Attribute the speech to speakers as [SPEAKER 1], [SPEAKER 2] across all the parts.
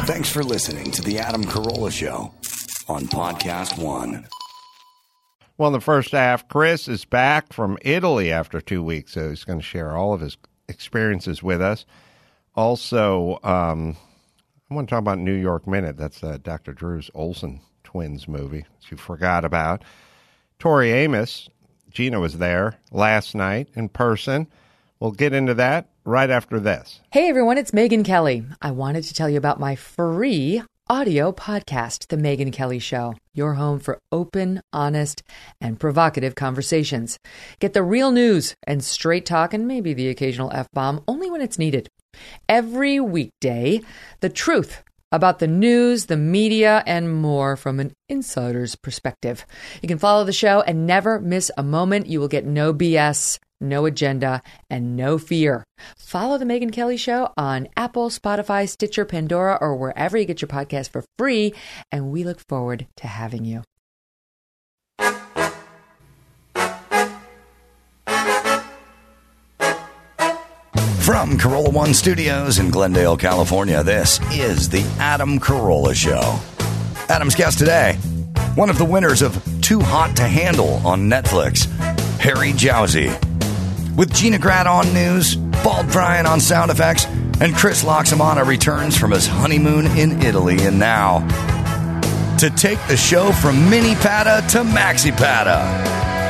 [SPEAKER 1] Thanks for listening to The Adam Carolla Show on Podcast One.
[SPEAKER 2] Well, in the first half, Chris is back from Italy after 2 weeks, so he's going to share all of his experiences with us. Also, I want to talk about New York Minute. That's Dr. Drew's Olsen twins movie that you forgot about. Tori Amos, Gina was there last night in person. We'll get into that right after this.
[SPEAKER 3] Hey, everyone, it's Megyn Kelly. I wanted to tell you about my free audio podcast, The Megyn Kelly Show, your home for open, honest, and provocative conversations. Get the real news and straight talk and maybe the occasional F-bomb only when it's needed. Every weekday, the truth about the news, the media, and more from an insider's perspective. You can follow the show and never miss a moment. You will get no BS, no agenda, and no fear. Follow The Megyn Kelly Show on Apple, Spotify, Stitcher, Pandora, or wherever you get your podcast for free, and we look forward to having you.
[SPEAKER 1] From Carolla One Studios in Glendale, California, this is The Adam Carolla Show. Adam's guest today, one of the winners of Too Hot to Handle on Netflix, Harry Jowsey. With Gina Grad on news, Bald Brian on sound effects, and Chris Loxamana returns from his honeymoon in Italy. And now, to take the show from Mini Pata to Maxi Pata,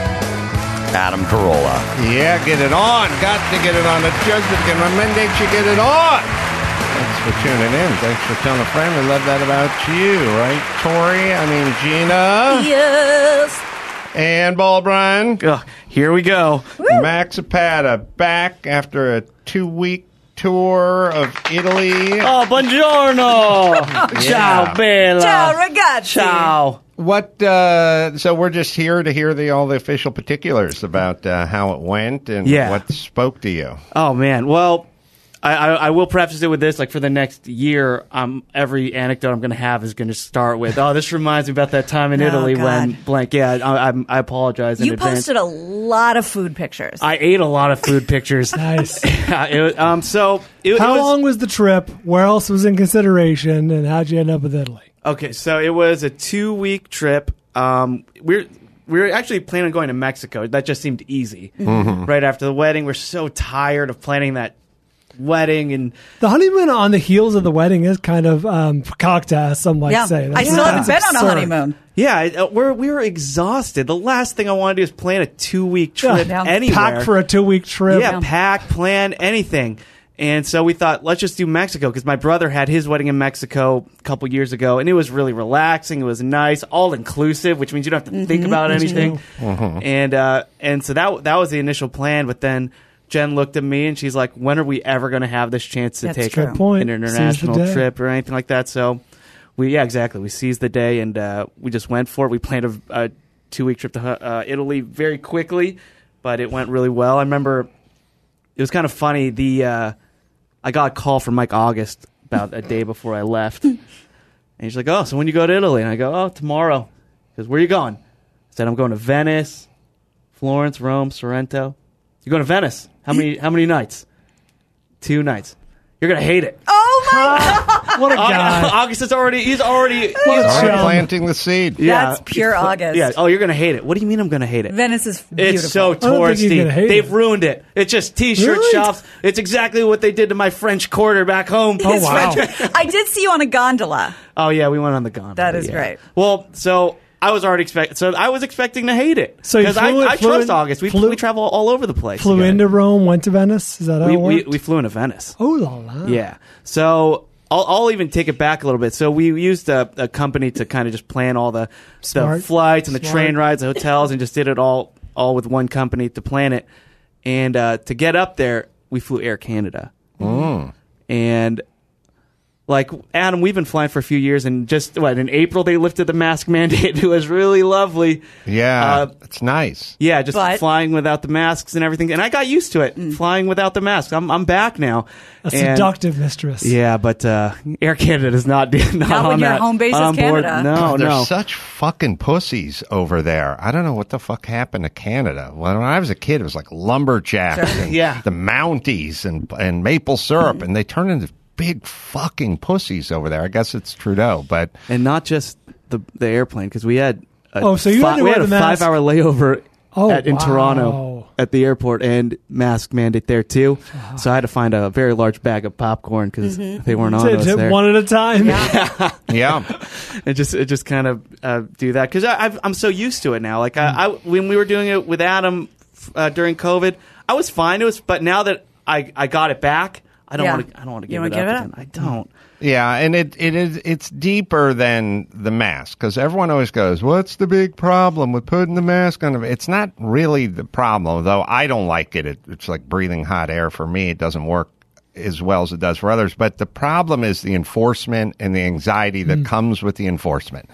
[SPEAKER 1] Adam Carolla.
[SPEAKER 2] Yeah, get it on. Got to get it on. The judgment can mandate you get it on. Thanks for tuning in. Thanks for telling a friend. We love that about you, right, Tori? Gina?
[SPEAKER 4] Yes.
[SPEAKER 2] And Bald Brian?
[SPEAKER 5] Here we go.
[SPEAKER 2] Maxi Pata back after a 2-week tour of Italy.
[SPEAKER 5] Oh, buongiorno. Ciao, bella.
[SPEAKER 4] Ciao, ragazzi.
[SPEAKER 5] Ciao.
[SPEAKER 2] What? So we're just here to hear all the official particulars about how it went and what spoke to you.
[SPEAKER 5] Oh man, well, I will preface it with this: like for the next year, every anecdote I'm going to have is going to start with, "Oh, this reminds me about that time in Italy when blank." Yeah, I apologize in advance.
[SPEAKER 4] You posted a lot of food pictures.
[SPEAKER 5] I ate a lot of food pictures.
[SPEAKER 6] Nice.
[SPEAKER 5] How
[SPEAKER 6] long was the trip? Where else was in consideration? And how'd you end up with Italy?
[SPEAKER 5] Okay, so it was a 2-week trip. We were actually planning on going to Mexico. That just seemed easy. Mm-hmm. Right after the wedding, we're so tired of planning that wedding, and
[SPEAKER 6] the honeymoon on the heels of the wedding is kind of cocktail, as some might say.
[SPEAKER 4] I still haven't been on a honeymoon.
[SPEAKER 5] Yeah, we were exhausted. The last thing I want to do is plan a 2-week trip anywhere.
[SPEAKER 6] Pack for a 2-week trip.
[SPEAKER 5] Yeah, pack, plan, anything. And so we thought, let's just do Mexico, because my brother had his wedding in Mexico a couple years ago, and it was really relaxing. It was nice, all-inclusive, which means you don't have to think about anything. Mm-hmm. And so that was the initial plan, but then Jen looked at me, and she's like, when are we ever going to have this chance to take an international trip or anything like that? So, we seized the day, and we just went for it. We planned a 2-week trip to Italy very quickly, but it went really well. I remember it was kind of funny. I got a call from Mike August about a day before I left. And he's like, "Oh, so when you go to Italy?" And I go, "Oh, tomorrow." He goes, "Where are you going?" I said, "I'm going to Venice, Florence, Rome, Sorrento." "You're going to Venice? How many nights?" 2 nights. "You're going to hate it."
[SPEAKER 4] Oh, my God.
[SPEAKER 6] What a guy.
[SPEAKER 5] August is he's already
[SPEAKER 2] planting the seed.
[SPEAKER 5] Yeah.
[SPEAKER 4] That's pure August.
[SPEAKER 5] Yeah. Oh, you're going to hate it. What do you mean I'm going to hate it?
[SPEAKER 4] Venice is beautiful.
[SPEAKER 5] It's so touristy. They've ruined it. It's just T-shirt shops. It's exactly what they did to my French Quarter back home.
[SPEAKER 6] Oh, wow.
[SPEAKER 4] I did see you on a gondola.
[SPEAKER 5] Oh, yeah. We went on the gondola.
[SPEAKER 4] That is great.
[SPEAKER 5] Well, so I was expecting to hate it.
[SPEAKER 6] So
[SPEAKER 5] because I trust August. We travel all over the place.
[SPEAKER 6] Flew into Rome, went to Venice. Is that how it worked?
[SPEAKER 5] We flew into Venice.
[SPEAKER 6] Oh la la.
[SPEAKER 5] Yeah. So I'll even take it back a little bit. So we used a company to kind of just plan all the flights and the train rides, the hotels, and just did it all with one company to plan it. And to get up there, we flew Air Canada. And like, Adam, we've been flying for a few years, and just in April they lifted the mask mandate. It was really lovely.
[SPEAKER 2] Yeah, it's nice.
[SPEAKER 5] Yeah, just flying without the masks and everything, and I got used to it. Flying without the masks, I'm back now.
[SPEAKER 6] A seductive mistress.
[SPEAKER 5] Yeah, but Air Canada is not on
[SPEAKER 4] when your home base is Canada.
[SPEAKER 5] No,
[SPEAKER 2] they're such fucking pussies over there. I don't know what the fuck happened to Canada. When I was a kid, it was like lumberjacks, and the Mounties and maple syrup, and they turned into big fucking pussies over there. I guess it's Trudeau, but
[SPEAKER 5] And not just the airplane, because we had a,
[SPEAKER 6] so you had to wear the mask.
[SPEAKER 5] 5-hour layover in
[SPEAKER 6] wow.
[SPEAKER 5] Toronto at the airport, and mask mandate there too. So I had to find a very large bag of popcorn because they weren't on us there.
[SPEAKER 6] One at a time.
[SPEAKER 2] yeah.
[SPEAKER 5] It just kind of do that because I'm so used to it now. Like when we were doing it with Adam during COVID, I was fine. But now that I got it back, I don't want to give it up again. I don't.
[SPEAKER 2] Yeah, and it's deeper than the mask because everyone always goes, "What's the big problem with putting the mask on?" It's not really the problem, though. I don't like it. It's like breathing hot air for me. It doesn't work as well as it does for others. But the problem is the enforcement and the anxiety that comes with the enforcement.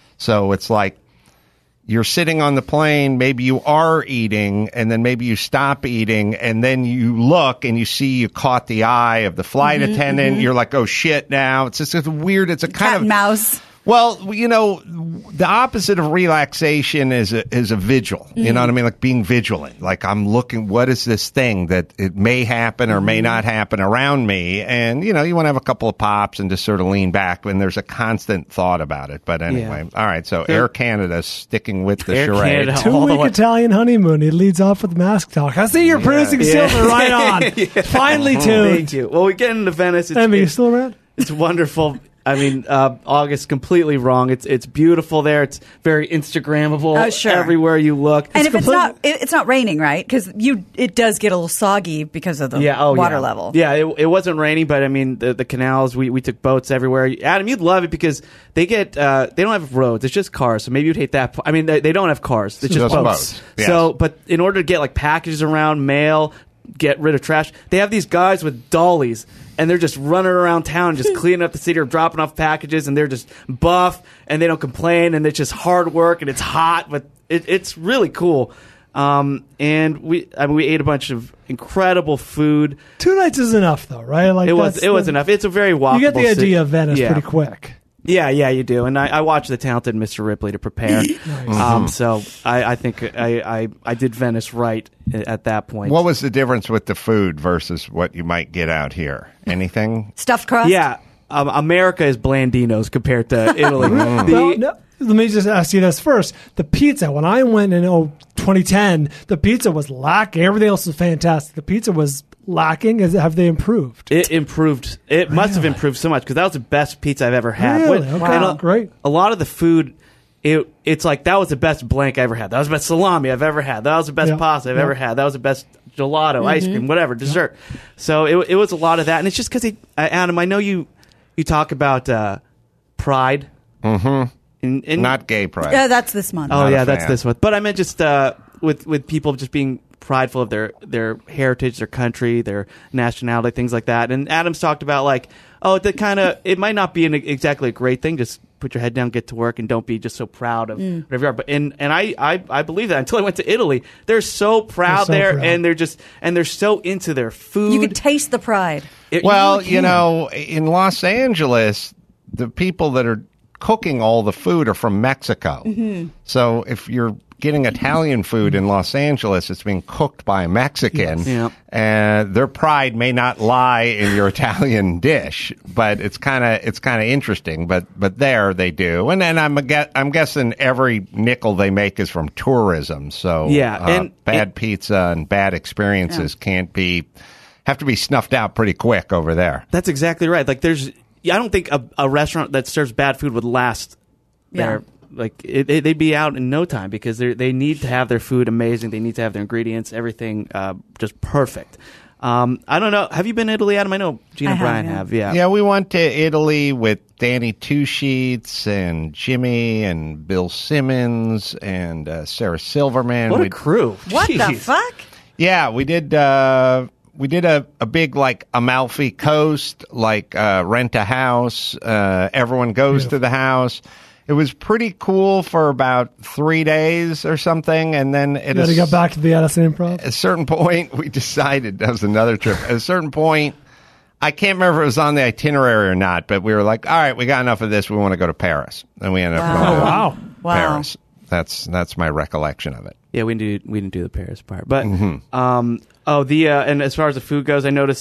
[SPEAKER 2] So it's like you're sitting on the plane, maybe you are eating, and then maybe you stop eating, and then you look and you see you caught the eye of the flight attendant. You're like, oh, shit, now. It's just weird. It's a kind of
[SPEAKER 4] mouse.
[SPEAKER 2] Well, you know, the opposite of relaxation is a vigil. You know what I mean? Like being vigilant. Like I'm looking, what is this thing that it may happen or may not happen around me? And, you know, you want to have a couple of pops and just sort of lean back when there's a constant thought about it. But anyway, all right. So Air Canada sticking with the charade.
[SPEAKER 6] 2-week Italian honeymoon. He leads off with mask talk. I see you're producing silver right on. Finely tuned.
[SPEAKER 5] Thank you. Well, we get into Venice.
[SPEAKER 6] Emmy, you still around?
[SPEAKER 5] It's wonderful. I mean, August completely wrong. It's beautiful there. It's very Instagrammable.
[SPEAKER 4] Sure.
[SPEAKER 5] Everywhere you look.
[SPEAKER 4] And if it's not raining, right? Because it does get a little soggy because of the water level.
[SPEAKER 5] Yeah, it wasn't raining, but I mean the canals. We took boats everywhere. Adam, you'd love it because they don't have roads. It's just cars. So maybe you'd hate that. I mean, they don't have cars. It's just boats.
[SPEAKER 2] Yes.
[SPEAKER 5] So, but in order to get like packages around, mail, get rid of trash, they have these guys with dollies. And they're just running around town, just cleaning up the city or dropping off packages, and they're just buff, and they don't complain, and it's just hard work, and it's hot, but it's really cool. And we ate a bunch of incredible food.
[SPEAKER 6] 2 nights is enough, though, right? Like
[SPEAKER 5] it was enough. It's a very walkable.
[SPEAKER 6] You get the idea
[SPEAKER 5] city.
[SPEAKER 6] of Venice pretty quick.
[SPEAKER 5] Yeah, you do. And I watched The Talented Mr. Ripley to prepare.
[SPEAKER 6] Nice.
[SPEAKER 5] So I think I did Venice right at that point.
[SPEAKER 2] What was the difference with the food versus what you might get out here? Anything?
[SPEAKER 4] Stuffed crust?
[SPEAKER 5] Yeah. America is Blandino's compared to Italy.
[SPEAKER 6] Well, no, let me just ask you this first. The pizza, when I went in 2010, the pizza was lacking. Everything else was fantastic. The pizza was lacking. Have they improved?
[SPEAKER 5] It improved. It must have improved so much because that was the best pizza I've ever had.
[SPEAKER 6] Really? Okay. Wow. Great.
[SPEAKER 5] A lot of the food, it's like that was the best blank I ever had. That was the best salami I've ever had. That was the best pasta I've ever had. That was the best gelato, ice cream, whatever, dessert. So it was a lot of that. And it's just because, Adam, I know you talk about pride.
[SPEAKER 2] Mm-hmm. Not gay pride.
[SPEAKER 4] Yeah, that's this month.
[SPEAKER 5] Oh, yeah, that's this month. But I meant just with people just being prideful of their heritage, their country, their nationality, things like that. And Adam's talked about like, it might not be exactly a great thing. Just put your head down, get to work, and don't be just so proud of whatever you are. But and I believe that until I went to Italy, they're so proud there, and they're so into their food.
[SPEAKER 4] You could taste the pride.
[SPEAKER 2] You know, in Los Angeles, the people that are cooking all the food are from Mexico. So if you're getting Italian food in Los Angeles, it's being cooked by a Mexican. And their pride may not lie in your Italian dish, but it's kind of interesting. But there they do, and then I'm guessing every nickel they make is from tourism. So bad pizza and bad experiences have to be snuffed out pretty quick over there.
[SPEAKER 5] That's exactly right. Like I don't think a restaurant that serves bad food would last there. Like they'd be out in no time because they need to have their food amazing. They need to have their ingredients, everything just perfect. I don't know. Have you been to Italy, Adam? I know Gina and Brian have. Yeah,
[SPEAKER 2] we went to Italy with Danny Two Sheets and Jimmy and Bill Simmons and Sarah Silverman.
[SPEAKER 5] What a crew!
[SPEAKER 4] What the fuck?
[SPEAKER 2] Yeah, we did. We did a big, like, Amalfi Coast, like, rent a house. Everyone goes to the house. It was pretty cool for about 3 days or something, and then
[SPEAKER 6] you had to get back to the Addison Improv.
[SPEAKER 2] At a certain point, we decided, that was another trip, at a certain point, I can't remember if it was on the itinerary or not, but we were like, all right, we got enough of this, we want to go to Paris. And we ended up going to Paris. That's my recollection of it.
[SPEAKER 5] Yeah, we didn't do the Paris part, but and as far as the food goes, I noticed like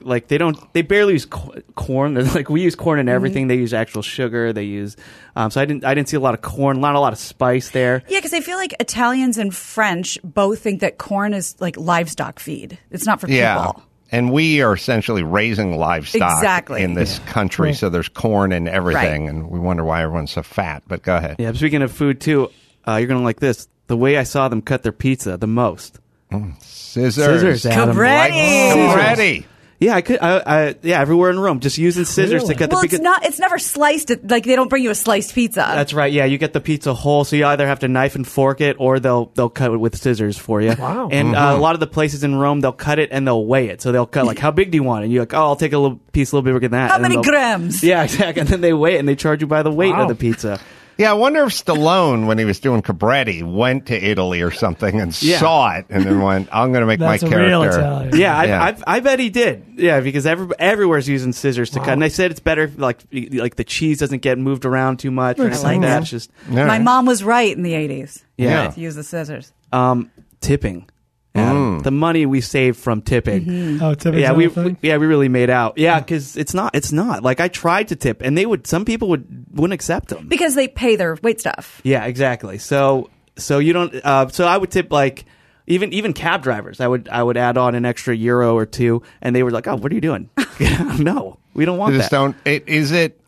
[SPEAKER 5] like they barely use corn. Like we use corn in everything. They use actual sugar. They use so I didn't see a lot of corn, not a lot of spice there.
[SPEAKER 4] Yeah, because I feel like Italians and French both think that corn is like livestock feed. It's not for people.
[SPEAKER 2] And we are essentially raising livestock in this country, so there's corn and everything, and we wonder why everyone's so fat. But go ahead.
[SPEAKER 5] Yeah, speaking of food too, you're gonna like this. The way I saw them cut their pizza the most.
[SPEAKER 2] Scissors,
[SPEAKER 5] Adam.
[SPEAKER 4] Cabretti.
[SPEAKER 5] Yeah, I could. Yeah, everywhere in Rome, just using scissors to cut the pizza.
[SPEAKER 4] Well, it's never sliced. Like they don't bring you a sliced pizza.
[SPEAKER 5] That's right. Yeah, you get the pizza whole, so you either have to knife and fork it, or they'll cut it with scissors for you.
[SPEAKER 6] Wow.
[SPEAKER 5] And a lot of the places in Rome, they'll cut it and they'll weigh it. So they'll cut like, how big do you want? And you're like, oh, I'll take a little piece, a little bigger than that.
[SPEAKER 4] How many grams?
[SPEAKER 5] Yeah, exactly. And then they weigh it and they charge you by the weight of the pizza.
[SPEAKER 2] Yeah, I wonder if Stallone, when he was doing Cabretti, went to Italy or something and saw it and then went, I'm going to make my character.
[SPEAKER 6] Real Italian.
[SPEAKER 5] Yeah, I bet he did. Yeah, because everywhere's using scissors to cut. And they said it's better, like the cheese doesn't get moved around too much or anything like that. It's just,
[SPEAKER 4] my mom was right in the 80s.
[SPEAKER 5] Yeah.
[SPEAKER 4] To use the scissors.
[SPEAKER 5] Tipping. The money we saved from tipping.
[SPEAKER 4] Mm-hmm.
[SPEAKER 6] Oh, tipping.
[SPEAKER 5] We really made out. Yeah, because it's not like I tried to tip, and some people wouldn't accept them
[SPEAKER 4] because they pay their wait staff.
[SPEAKER 5] Yeah, exactly. So you don't. So I would tip like even cab drivers. I would add on an extra euro or two, and they were like, "Oh, what are you doing?" No, we don't want that.
[SPEAKER 2] Is it?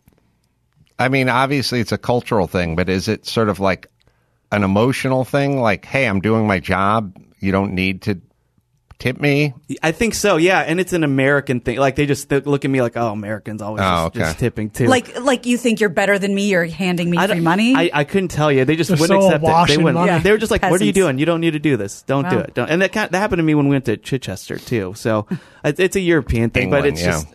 [SPEAKER 2] I mean, obviously it's a cultural thing, but is it sort of like an emotional thing? Like, hey, I'm doing my job. You don't need to tip me?
[SPEAKER 5] I think so, yeah. And it's an American thing. Like, they just look at me like, oh, Americans always just tipping, too.
[SPEAKER 4] Like you think you're better than me, you're handing me free money?
[SPEAKER 5] I couldn't tell you. They just wouldn't accept it. They wouldn't.
[SPEAKER 6] Yeah.
[SPEAKER 5] They were just like,
[SPEAKER 4] Peasants.
[SPEAKER 5] what are you doing? You don't need to do this. Don't do it. And that happened to me when we went to Chichester, too. So it's a European thing.
[SPEAKER 2] England,
[SPEAKER 5] but it's just,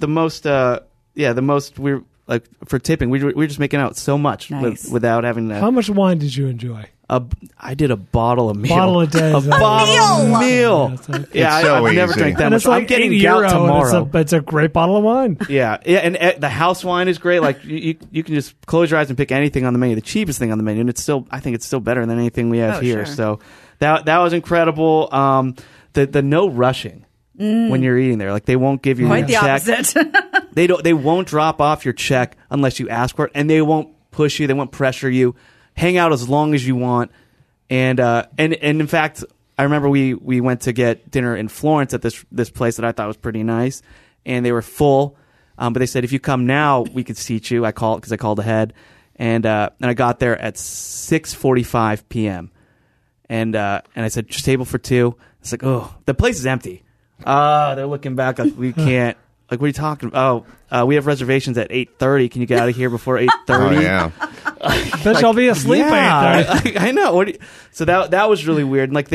[SPEAKER 5] the most we're, like, for tipping, we're just making out so much without having to.
[SPEAKER 6] How much wine did you enjoy?
[SPEAKER 5] I did a bottle of meal.
[SPEAKER 6] Bottle a day.
[SPEAKER 5] A bottle of meal.
[SPEAKER 2] Yeah,
[SPEAKER 5] I've never drank that
[SPEAKER 6] and
[SPEAKER 5] much.
[SPEAKER 6] it's like
[SPEAKER 5] I'm getting
[SPEAKER 6] €8
[SPEAKER 5] gout tomorrow.
[SPEAKER 6] It's a great bottle of wine.
[SPEAKER 5] Yeah, and the house wine is great. Like you can just close your eyes and pick anything on the menu, the cheapest thing on the menu, and I think it's still better than anything we have here.
[SPEAKER 4] Sure.
[SPEAKER 5] So that was incredible. The no rushing when you're eating there, like they won't give you
[SPEAKER 4] Quite
[SPEAKER 5] your
[SPEAKER 4] the
[SPEAKER 5] check.
[SPEAKER 4] opposite.
[SPEAKER 5] They won't drop off your check unless you ask for it, and they won't push you. They won't pressure you. Hang out as long as you want. And in fact, I remember we went to get dinner in Florence at this place that I thought was pretty nice, and they were full. But they said if you come now, we could seat you. I called ahead, and I got there at 6:45 p.m. And I said just table for two. It's like, oh, the place is empty. They're looking back like we can't. Like, what are you talking about? Oh, we have reservations at 8:30. Can you get out of here before 8:30?
[SPEAKER 2] Oh, yeah.
[SPEAKER 6] Bet you'll be asleep at 8:30.
[SPEAKER 5] I know. So that was really weird. And like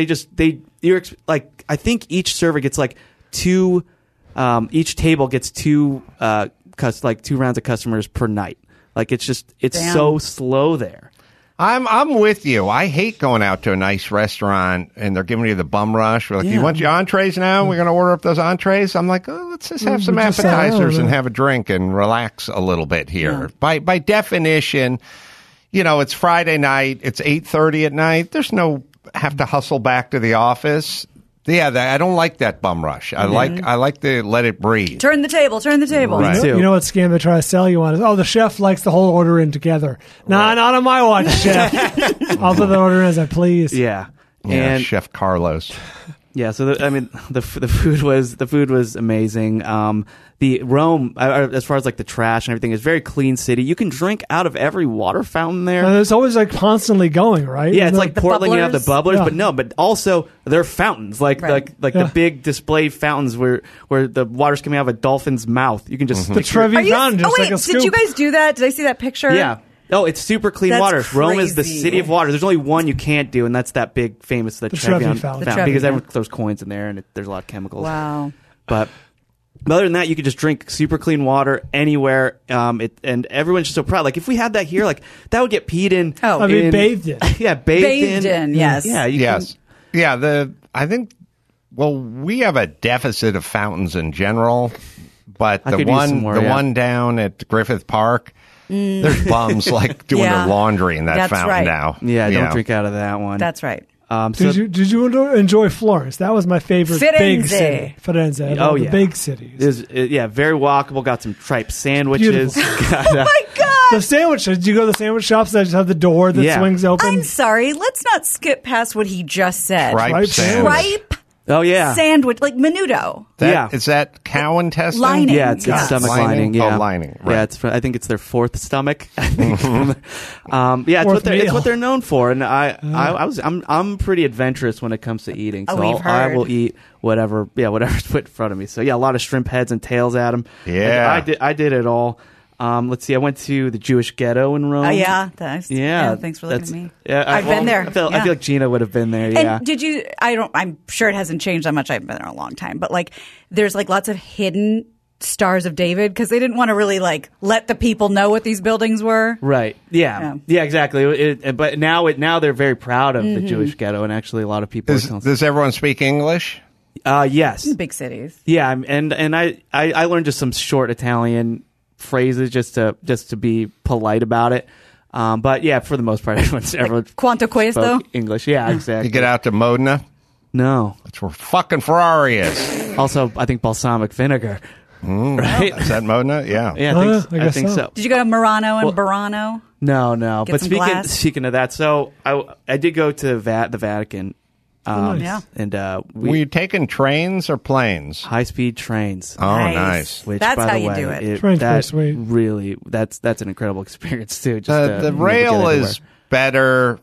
[SPEAKER 5] I think each server gets like two. Each table gets two rounds of customers per night. Like it's so slow there.
[SPEAKER 2] I'm with you. I hate going out to a nice restaurant and they're giving you the bum rush. We're like, you want your entrees now? We're going to order up those entrees. I'm like, oh, let's just have some appetizers and have a drink and relax a little bit here. Yeah. By definition, it's Friday night. It's 8:30 at night. There's no have to hustle back to the office. Yeah, I don't like that bum rush. I like to let it breathe.
[SPEAKER 4] Turn the table.
[SPEAKER 2] Right.
[SPEAKER 6] You know what scam they try to sell you on is, the chef likes the whole order in together. Nah, not on my watch, chef. I'll put the order in as I please.
[SPEAKER 5] Yeah.
[SPEAKER 2] And Chef Carlos.
[SPEAKER 5] Yeah, so the food was amazing. The Rome, as far as like the trash and everything, is very clean city. You can drink out of every water fountain there.
[SPEAKER 6] And it's always like constantly going, right?
[SPEAKER 5] Yeah, it's like Portland.
[SPEAKER 4] Bubblers?
[SPEAKER 5] You have the bubblers, but also they're fountains, like the big display fountains where the water's coming out of a dolphin's mouth. You can just
[SPEAKER 6] the Trevi fountain. Just like a scoop.
[SPEAKER 4] Did you guys do that? Did I see that picture?
[SPEAKER 5] Yeah. Oh, it's super clean
[SPEAKER 4] That's
[SPEAKER 5] water.
[SPEAKER 4] crazy.
[SPEAKER 5] Rome is the city of water. There's only one you can't do, and that's that big famous the Trevi fountain because everyone throws coins in there, and there's a lot of chemicals.
[SPEAKER 4] Wow.
[SPEAKER 5] But other than that, you could just drink super clean water anywhere, and everyone's just so proud. Like if we had that here, like that would get peed in.
[SPEAKER 4] Oh,
[SPEAKER 6] I mean, bathed in.
[SPEAKER 5] Yeah, bathed in.
[SPEAKER 4] Yes.
[SPEAKER 5] Yeah.
[SPEAKER 2] Yes. Yeah. I think. Well, we have a deficit of fountains in general, but the one down at Griffith Park. There's bums like doing their laundry in that fountain now.
[SPEAKER 5] Yeah, don't drink out of that one.
[SPEAKER 4] That's right.
[SPEAKER 6] Did you enjoy Florence? That was my favorite big city. Firenze.
[SPEAKER 5] Oh,
[SPEAKER 6] the
[SPEAKER 5] yeah.
[SPEAKER 6] big cities.
[SPEAKER 5] Very walkable. Got some tripe sandwiches.
[SPEAKER 4] Oh my God.
[SPEAKER 6] The sandwiches. Did you go to the sandwich shops that just have the door that swings open?
[SPEAKER 4] I'm sorry. Let's not skip past what he just said.
[SPEAKER 2] Tripe sandwich.
[SPEAKER 4] Tripe
[SPEAKER 5] Oh, yeah.
[SPEAKER 4] sandwich, like menudo.
[SPEAKER 2] Is that cow intestine?
[SPEAKER 4] Lining.
[SPEAKER 5] Yeah, it's stomach lining. Yeah.
[SPEAKER 2] Oh, lining. Right.
[SPEAKER 5] Yeah, I think it's their fourth stomach. I think. It's what they're known for, and I'm pretty adventurous when it comes to eating. So
[SPEAKER 4] we've heard.
[SPEAKER 5] I will eat whatever's put in front of me. So yeah, a lot of shrimp heads and tails at them.
[SPEAKER 2] Yeah,
[SPEAKER 5] I did it all. Let's see. I went to the Jewish ghetto in Rome.
[SPEAKER 4] Oh yeah, thanks for looking at me.
[SPEAKER 5] Yeah,
[SPEAKER 4] I've been there.
[SPEAKER 5] I feel like Gina would have been there. Yeah.
[SPEAKER 4] And did you? I'm sure it hasn't changed that much. I've been there a long time, but like, there's like lots of hidden Stars of David because they didn't want to really like let the people know what these buildings were.
[SPEAKER 5] Right. Yeah. Exactly. But now they're very proud of the Jewish ghetto, and actually a lot of people.
[SPEAKER 2] Does everyone speak English?
[SPEAKER 5] Yes.
[SPEAKER 4] In big cities.
[SPEAKER 5] Yeah, and I learned just some short Italian phrases just to be polite about it. But yeah, for the most part, everyone
[SPEAKER 4] Quanto questo?
[SPEAKER 5] spoke English. Yeah, exactly.
[SPEAKER 2] You get out to Modena?
[SPEAKER 5] No.
[SPEAKER 2] That's where fucking Ferrari is.
[SPEAKER 5] Also, I think balsamic vinegar. Right?
[SPEAKER 2] Is that Modena? Yeah.
[SPEAKER 5] Yeah, I think so.
[SPEAKER 4] Did you go to Murano and Burano?
[SPEAKER 5] No.
[SPEAKER 4] Get
[SPEAKER 5] But
[SPEAKER 4] some
[SPEAKER 5] speaking of that, so I did go to the Vatican.
[SPEAKER 6] Nice.
[SPEAKER 5] And
[SPEAKER 2] were you taking trains or planes?
[SPEAKER 5] High-speed trains.
[SPEAKER 2] Oh, nice.
[SPEAKER 5] Which,
[SPEAKER 4] that's
[SPEAKER 5] by
[SPEAKER 4] how
[SPEAKER 5] the
[SPEAKER 4] you
[SPEAKER 5] way,
[SPEAKER 4] do it.
[SPEAKER 6] Train's pretty sweet.
[SPEAKER 5] Really, that's an incredible experience too. Just
[SPEAKER 2] the rail is better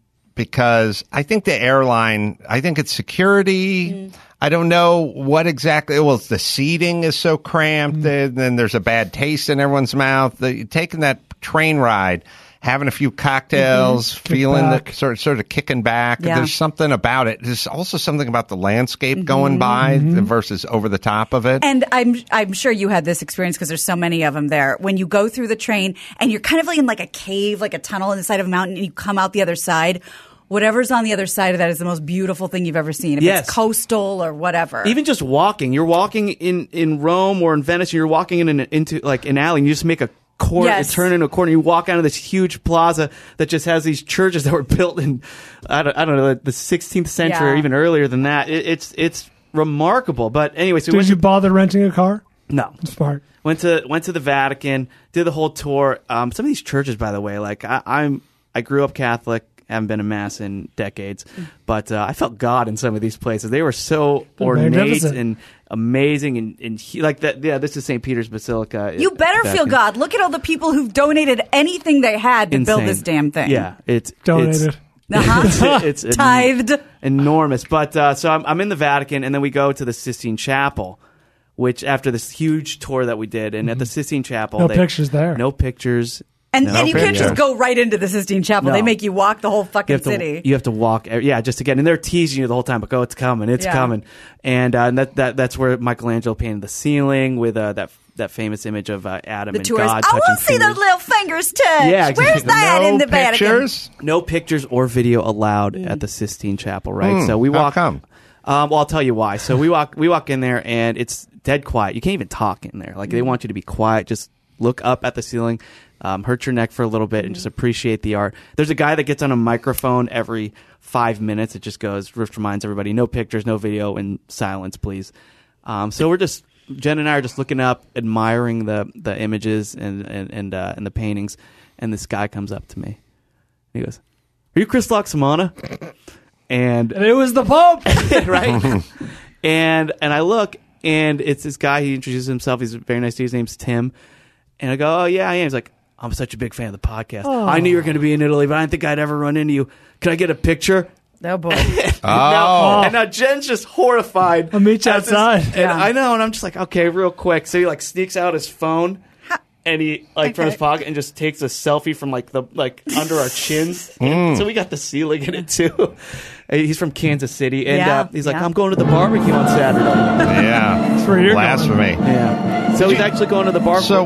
[SPEAKER 2] because I think the airline. I think it's security. I don't know what exactly. Well, the seating is so cramped, and then there's a bad taste in everyone's mouth. Taking that train ride. Having a few cocktails, feeling the sort of kicking back.
[SPEAKER 4] Yeah.
[SPEAKER 2] There's something about it. There's also something about the landscape going by versus over the top of it.
[SPEAKER 4] And I'm sure you had this experience because there's so many of them there. When you go through the train and you're kind of like in like a cave, like a tunnel in the side of a mountain, and you come out the other side. Whatever's on the other side of that is the most beautiful thing you've ever seen. If it's coastal or whatever.
[SPEAKER 5] Even just walking. You're walking in Rome or in Venice, and you're walking into like an alley, and you just make a corner, you turn into a corner. You walk out of this huge plaza that just has these churches that were built in, I don't know, the 16th century or even earlier than that. It's remarkable. But anyway, so
[SPEAKER 6] did you bother renting a car?
[SPEAKER 5] No,
[SPEAKER 6] smart.
[SPEAKER 5] Went to the Vatican, did the whole tour. Some of these churches, by the way, like I grew up Catholic. Haven't been to mass in decades, but I felt God in some of these places. They were so ornate and amazing, and like that. Yeah, this is St. Peter's Basilica.
[SPEAKER 4] You better feel God. Look at all the people who've donated anything they had to build this damn thing.
[SPEAKER 5] Yeah, it's
[SPEAKER 6] donated.
[SPEAKER 5] It's
[SPEAKER 4] tithed,
[SPEAKER 5] enormous. But so I'm in the Vatican, and then we go to the Sistine Chapel. Which after this huge tour that we did, and at the Sistine Chapel,
[SPEAKER 6] no pictures there.
[SPEAKER 5] No pictures.
[SPEAKER 4] And you can't just go right into the Sistine Chapel. No. They make you walk the whole fucking city.
[SPEAKER 5] You have to walk, just to get in. And they're teasing you the whole time, but it's coming, it's coming. And that's where Michelangelo painted the ceiling with that famous image of Adam and
[SPEAKER 4] tourists.
[SPEAKER 5] God
[SPEAKER 4] I
[SPEAKER 5] touching
[SPEAKER 4] want to see those little fingers touch.
[SPEAKER 5] Yeah, exactly.
[SPEAKER 4] Where's that in the Vatican?
[SPEAKER 5] No pictures or video allowed at the Sistine Chapel, right? So we walk.
[SPEAKER 2] How come?
[SPEAKER 5] Well, I'll tell you why. So we walk in there, and it's dead quiet. You can't even talk in there. Like they want you to be quiet. Just look up at the ceiling. Hurt your neck for a little bit and just appreciate the art. There's a guy that gets on a microphone every 5 minutes. It just reminds everybody, no pictures, no video, and silence, please. So Jen and I are just looking up, admiring the images and the paintings, and this guy comes up to me. He goes, "Are you Chris Loxamana?" And
[SPEAKER 6] it was the Pope,
[SPEAKER 5] right? and I look, and it's this guy. He introduces himself. He's a very nice dude. His name's Tim. And I go, "Oh yeah, I am." He's like, "I'm such a big fan of the podcast.
[SPEAKER 6] Oh.
[SPEAKER 5] I knew you were going to be in Italy, but I didn't think I'd ever run into you. Can I get a picture?"
[SPEAKER 4] Oh, boy.
[SPEAKER 5] And now Jen's just horrified.
[SPEAKER 6] I'll meet you outside.
[SPEAKER 5] I know, and I'm just like, okay, real quick. So he like sneaks out his phone, and he from his pocket and just takes a selfie from like under our chins. So we got the ceiling in it too. He's from Kansas City, and he's like, "I'm going to the barbecue on Saturday."
[SPEAKER 2] Yeah, blasphemy.
[SPEAKER 5] Yeah. So he's actually going to the barbecue.
[SPEAKER 2] So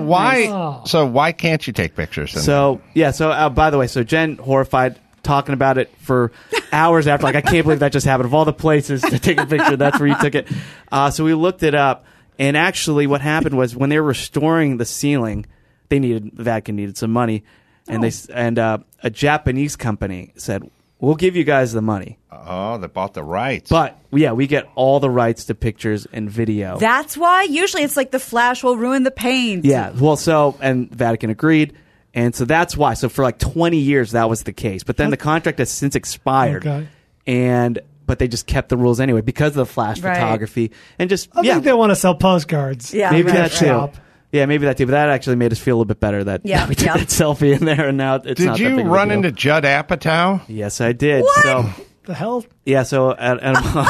[SPEAKER 2] why can't you take pictures?
[SPEAKER 5] So by the way, so Jen horrified. Talking about it for hours after, like, I can't believe that just happened. Of all the places to take a picture, that's where you took it. So we looked it up, and actually, what happened was when they were restoring the ceiling, the Vatican needed some money, and a Japanese company said, we'll give you guys the money.
[SPEAKER 2] Oh, they bought the rights.
[SPEAKER 5] But, yeah, we get all the rights to pictures and video.
[SPEAKER 4] That's why usually it's like the Flash will ruin the paint.
[SPEAKER 5] Yeah, well, and Vatican agreed. And so that's why. So for like 20 years, that was the case. But then the contract has since expired.
[SPEAKER 6] Okay.
[SPEAKER 5] But they just kept the rules anyway because of the flash
[SPEAKER 4] Right.
[SPEAKER 5] photography. And just,
[SPEAKER 6] I think they want to sell postcards.
[SPEAKER 4] Yeah,
[SPEAKER 5] maybe
[SPEAKER 4] right,
[SPEAKER 5] that too.
[SPEAKER 6] Shop.
[SPEAKER 5] Yeah, maybe that too. But that actually made us feel a little bit better that
[SPEAKER 4] Yeah,
[SPEAKER 5] we did
[SPEAKER 4] yeah.
[SPEAKER 5] that selfie in there. And now it's
[SPEAKER 2] Did
[SPEAKER 5] not that
[SPEAKER 2] you
[SPEAKER 5] big of a
[SPEAKER 2] run
[SPEAKER 5] deal.
[SPEAKER 2] into Judd Apatow?
[SPEAKER 5] Yes, I did.
[SPEAKER 4] What?
[SPEAKER 5] So
[SPEAKER 6] The hell?
[SPEAKER 5] yeah, so at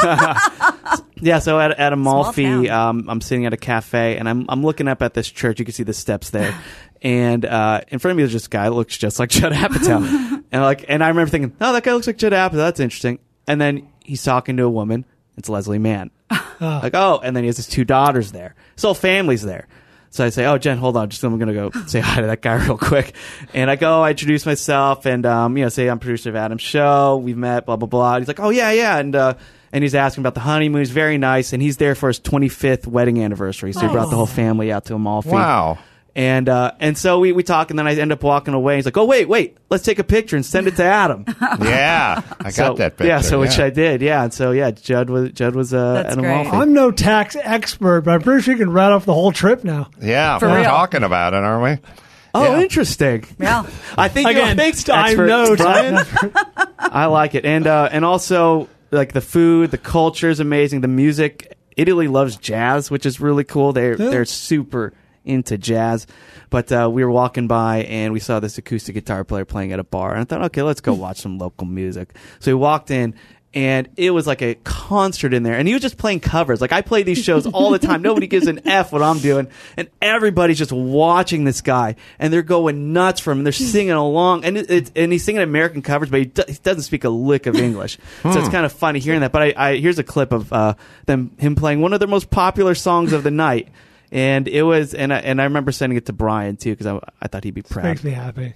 [SPEAKER 5] at Amalfi,
[SPEAKER 4] town.
[SPEAKER 5] I'm sitting at a cafe and I'm looking up at this church. You can see the steps there, and in front of me there's this guy that looks just like Judd Apatow, and I remember thinking, oh, that guy looks like Judd Apatow. That's interesting. And then he's talking to a woman. It's Leslie Mann. Like, oh, and then he has his 2 daughters there. His whole family's there. So I say, oh, Jen, hold on. I'm going to go say hi to that guy real quick. And I introduce myself and, say I'm producer of Adam's show. We've met, blah, blah, blah. And he's like, oh, yeah. And he's asking about the honeymoon. He's very nice. And he's there for his 25th wedding anniversary. So he brought the whole family out to Amalfi.
[SPEAKER 2] Wow.
[SPEAKER 5] And so we talk, and then I end up walking away. He's like, oh, wait, let's take a picture and send it to Adam.
[SPEAKER 2] Yeah, I got that picture.
[SPEAKER 5] Yeah, which I did, yeah. And so, yeah, Judd was
[SPEAKER 4] That's
[SPEAKER 5] at
[SPEAKER 4] great.
[SPEAKER 5] Amalfi.
[SPEAKER 6] I'm no tax expert, but I'm pretty sure you can write off the whole trip now.
[SPEAKER 2] Yeah,
[SPEAKER 4] For
[SPEAKER 2] we're
[SPEAKER 4] real.
[SPEAKER 2] talking about it, aren't we?
[SPEAKER 5] Oh,
[SPEAKER 2] Yeah.
[SPEAKER 5] interesting.
[SPEAKER 4] Yeah.
[SPEAKER 5] I think you're a
[SPEAKER 6] Again,
[SPEAKER 5] big
[SPEAKER 6] I'm
[SPEAKER 5] expert,
[SPEAKER 6] no
[SPEAKER 5] Brian. I like it. And also, like, the food, the culture is amazing. The music. Italy loves jazz, which is really cool. They're super into jazz. But we were walking by and we saw this acoustic guitar player playing at a bar. And I thought, okay, let's go watch some local music. So we walked in and it was like a concert in there. And he was just playing covers. Like, I play these shows all the time. Nobody gives an F what I'm doing. And everybody's just watching this guy. And they're going nuts for him. And they're singing along. And he's singing American covers, but he doesn't speak a lick of English. So it's kind of funny hearing that. But here's a clip of him playing one of their most popular songs of the night. And it was, and I remember sending it to Brian too because I thought he'd be proud.
[SPEAKER 6] Makes me happy.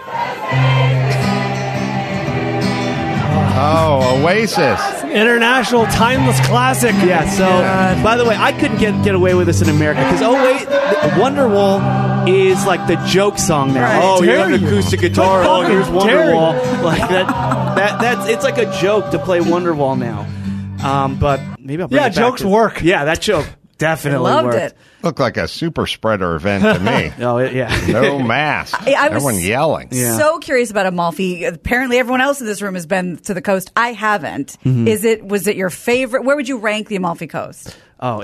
[SPEAKER 2] Oh, Oasis.
[SPEAKER 6] International timeless classic.
[SPEAKER 5] Yeah. So, by the way, I couldn't get away with this in America because Wonderwall is like the joke song now.
[SPEAKER 6] Right.
[SPEAKER 5] Oh, you
[SPEAKER 6] Dare
[SPEAKER 5] have an
[SPEAKER 6] you.
[SPEAKER 5] acoustic guitar. Oh, here's
[SPEAKER 6] Fucking dare you.
[SPEAKER 5] Wonderwall. Like that's it's like a joke to play Wonderwall now. But maybe I'll bring it back
[SPEAKER 6] jokes
[SPEAKER 5] to-
[SPEAKER 6] work.
[SPEAKER 5] Yeah, that joke definitely
[SPEAKER 4] Loved
[SPEAKER 5] worked.
[SPEAKER 4] it.
[SPEAKER 2] Looked like a super spreader event to me.
[SPEAKER 5] Oh, yeah.
[SPEAKER 2] No mask.
[SPEAKER 4] I was
[SPEAKER 2] Everyone yelling.
[SPEAKER 5] Yeah.
[SPEAKER 4] so curious about Amalfi. Apparently, everyone else in this room has been to the coast. I haven't. Was it your favorite? Where would you rank the Amalfi Coast?
[SPEAKER 5] Oh,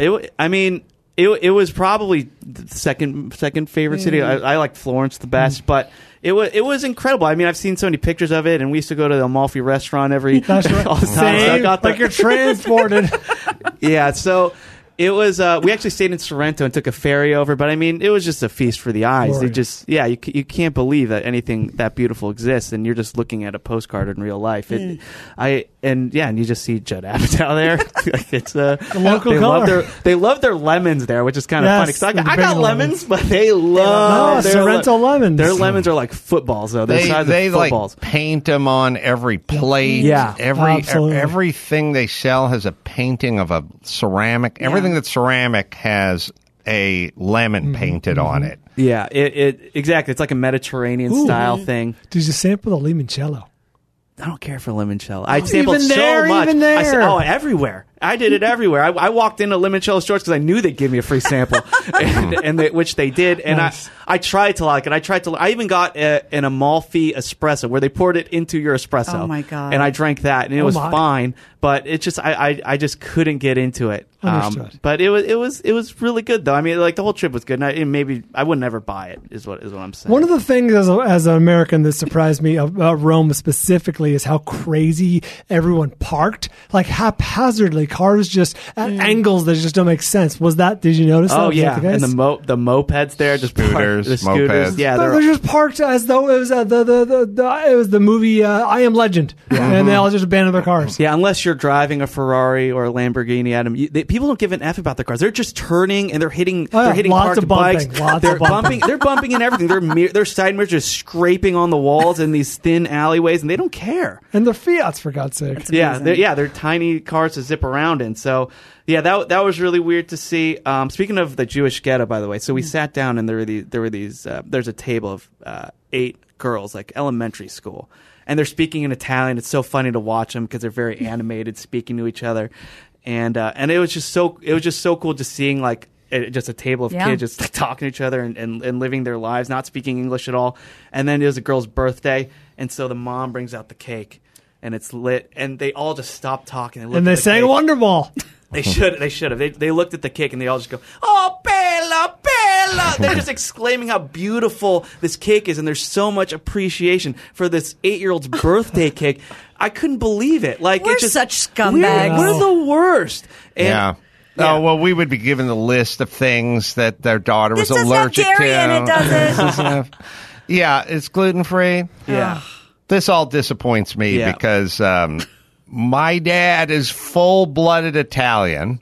[SPEAKER 5] it was probably the second favorite city. I like Florence the best, but it was incredible. I mean, I've seen so many pictures of it, and we used to go to the Amalfi restaurant every
[SPEAKER 6] That's right.
[SPEAKER 5] all the time. So I
[SPEAKER 6] Same,
[SPEAKER 5] got
[SPEAKER 6] like you're transported.
[SPEAKER 5] yeah. So it was. We actually stayed in Sorrento and took a ferry over, but I mean, it was just a feast for the eyes.
[SPEAKER 6] Glorious.
[SPEAKER 5] It just, you can't believe that anything that beautiful exists, and you're just looking at a postcard in real life. And you just see Judd Apatow there. Like it's
[SPEAKER 6] local color.
[SPEAKER 5] They love their lemons there, which is kind of
[SPEAKER 6] Yes,
[SPEAKER 5] funny. Because
[SPEAKER 6] the
[SPEAKER 5] I got
[SPEAKER 6] big
[SPEAKER 5] lemons, but they love their
[SPEAKER 6] Sorrento lemons.
[SPEAKER 5] Their lemons are like footballs, though. They're the size
[SPEAKER 2] They
[SPEAKER 5] of footballs.
[SPEAKER 2] like paint them on every plate.
[SPEAKER 5] Yeah.
[SPEAKER 6] Absolutely.
[SPEAKER 2] Everything they sell has a painting of a ceramic. Everything that's ceramic has a lemon painted on it.
[SPEAKER 5] Yeah, it exactly. It's like a Mediterranean style thing.
[SPEAKER 6] Did you sample the limoncello?
[SPEAKER 5] I don't care for limoncello. I sampled
[SPEAKER 6] even there,
[SPEAKER 5] so much.
[SPEAKER 6] even
[SPEAKER 5] I said,
[SPEAKER 6] there.
[SPEAKER 5] everywhere. I did it everywhere. I walked into limoncello stores because I knew they'd give me a free sample, which they did. And
[SPEAKER 6] Nice.
[SPEAKER 5] I tried to like it. I even got an Amalfi espresso where they poured it into your espresso.
[SPEAKER 4] Oh, my God.
[SPEAKER 5] And I drank that, and it was
[SPEAKER 6] my.
[SPEAKER 5] fine. But it just I just couldn't get into it.
[SPEAKER 6] Understood.
[SPEAKER 5] But it was really good though. I mean, like the whole trip was good. And maybe I would never buy it. Is what I'm saying.
[SPEAKER 6] One of the things as an American that surprised me about Rome specifically is how crazy everyone parked. Like haphazardly, cars just at angles that just don't make sense. Did you notice that?
[SPEAKER 5] Oh
[SPEAKER 6] Was
[SPEAKER 5] yeah,
[SPEAKER 6] that the case?
[SPEAKER 5] and the mopeds there, just parked-
[SPEAKER 2] Scooters,
[SPEAKER 5] the scooters,
[SPEAKER 2] mopeds.
[SPEAKER 5] yeah,
[SPEAKER 6] They're just parked as though it was it was the movie I Am Legend, and they all just abandoned their cars.
[SPEAKER 5] yeah. Unless you're driving a Ferrari or a Lamborghini, Adam, people don't give an F about their cars. They're just turning and they're hitting
[SPEAKER 6] Oh, yeah,
[SPEAKER 5] they're hitting
[SPEAKER 6] lots
[SPEAKER 5] parked
[SPEAKER 6] of bumping,
[SPEAKER 5] bikes.
[SPEAKER 6] lots
[SPEAKER 5] They're
[SPEAKER 6] of bumping.
[SPEAKER 5] They're bumping in everything. Their side mirrors just scraping on the walls in these thin alleyways, and they don't care.
[SPEAKER 6] And they're Fiats, for God's sake.
[SPEAKER 5] Yeah, they're tiny cars to zip around. around in. So, yeah, that was really weird to see. Speaking of the Jewish ghetto, by the way, so we sat down and there were these there's a table of 8 girls, like elementary school, and they're speaking in Italian. It's so funny to watch them because they're very animated, speaking to each other, and it was just so cool just seeing like just a table of kids just like, talking to each other and living their lives, not speaking English at all. And then it was a girl's birthday, and so the mom brings out the cake, and it's lit, and they all just stop talking.
[SPEAKER 6] And they sang Wonderball.
[SPEAKER 5] They should have. They looked at the cake and they all just go, "Oh, Bella, Bella!" They're just exclaiming how beautiful this cake is, and there's so much appreciation for this 8-year-old's birthday cake. I couldn't believe it. Like
[SPEAKER 4] We're
[SPEAKER 5] it's just
[SPEAKER 4] such scumbags.
[SPEAKER 5] We're the worst. And,
[SPEAKER 2] Yeah. Oh, well, we would be given the list of things that their daughter was
[SPEAKER 4] This doesn't
[SPEAKER 2] allergic
[SPEAKER 4] have dairy
[SPEAKER 2] to.
[SPEAKER 4] in it, does it?
[SPEAKER 2] Yeah, it's gluten-free.
[SPEAKER 5] Yeah.
[SPEAKER 2] This all disappoints me
[SPEAKER 5] Yeah.
[SPEAKER 2] because my dad is full-blooded Italian,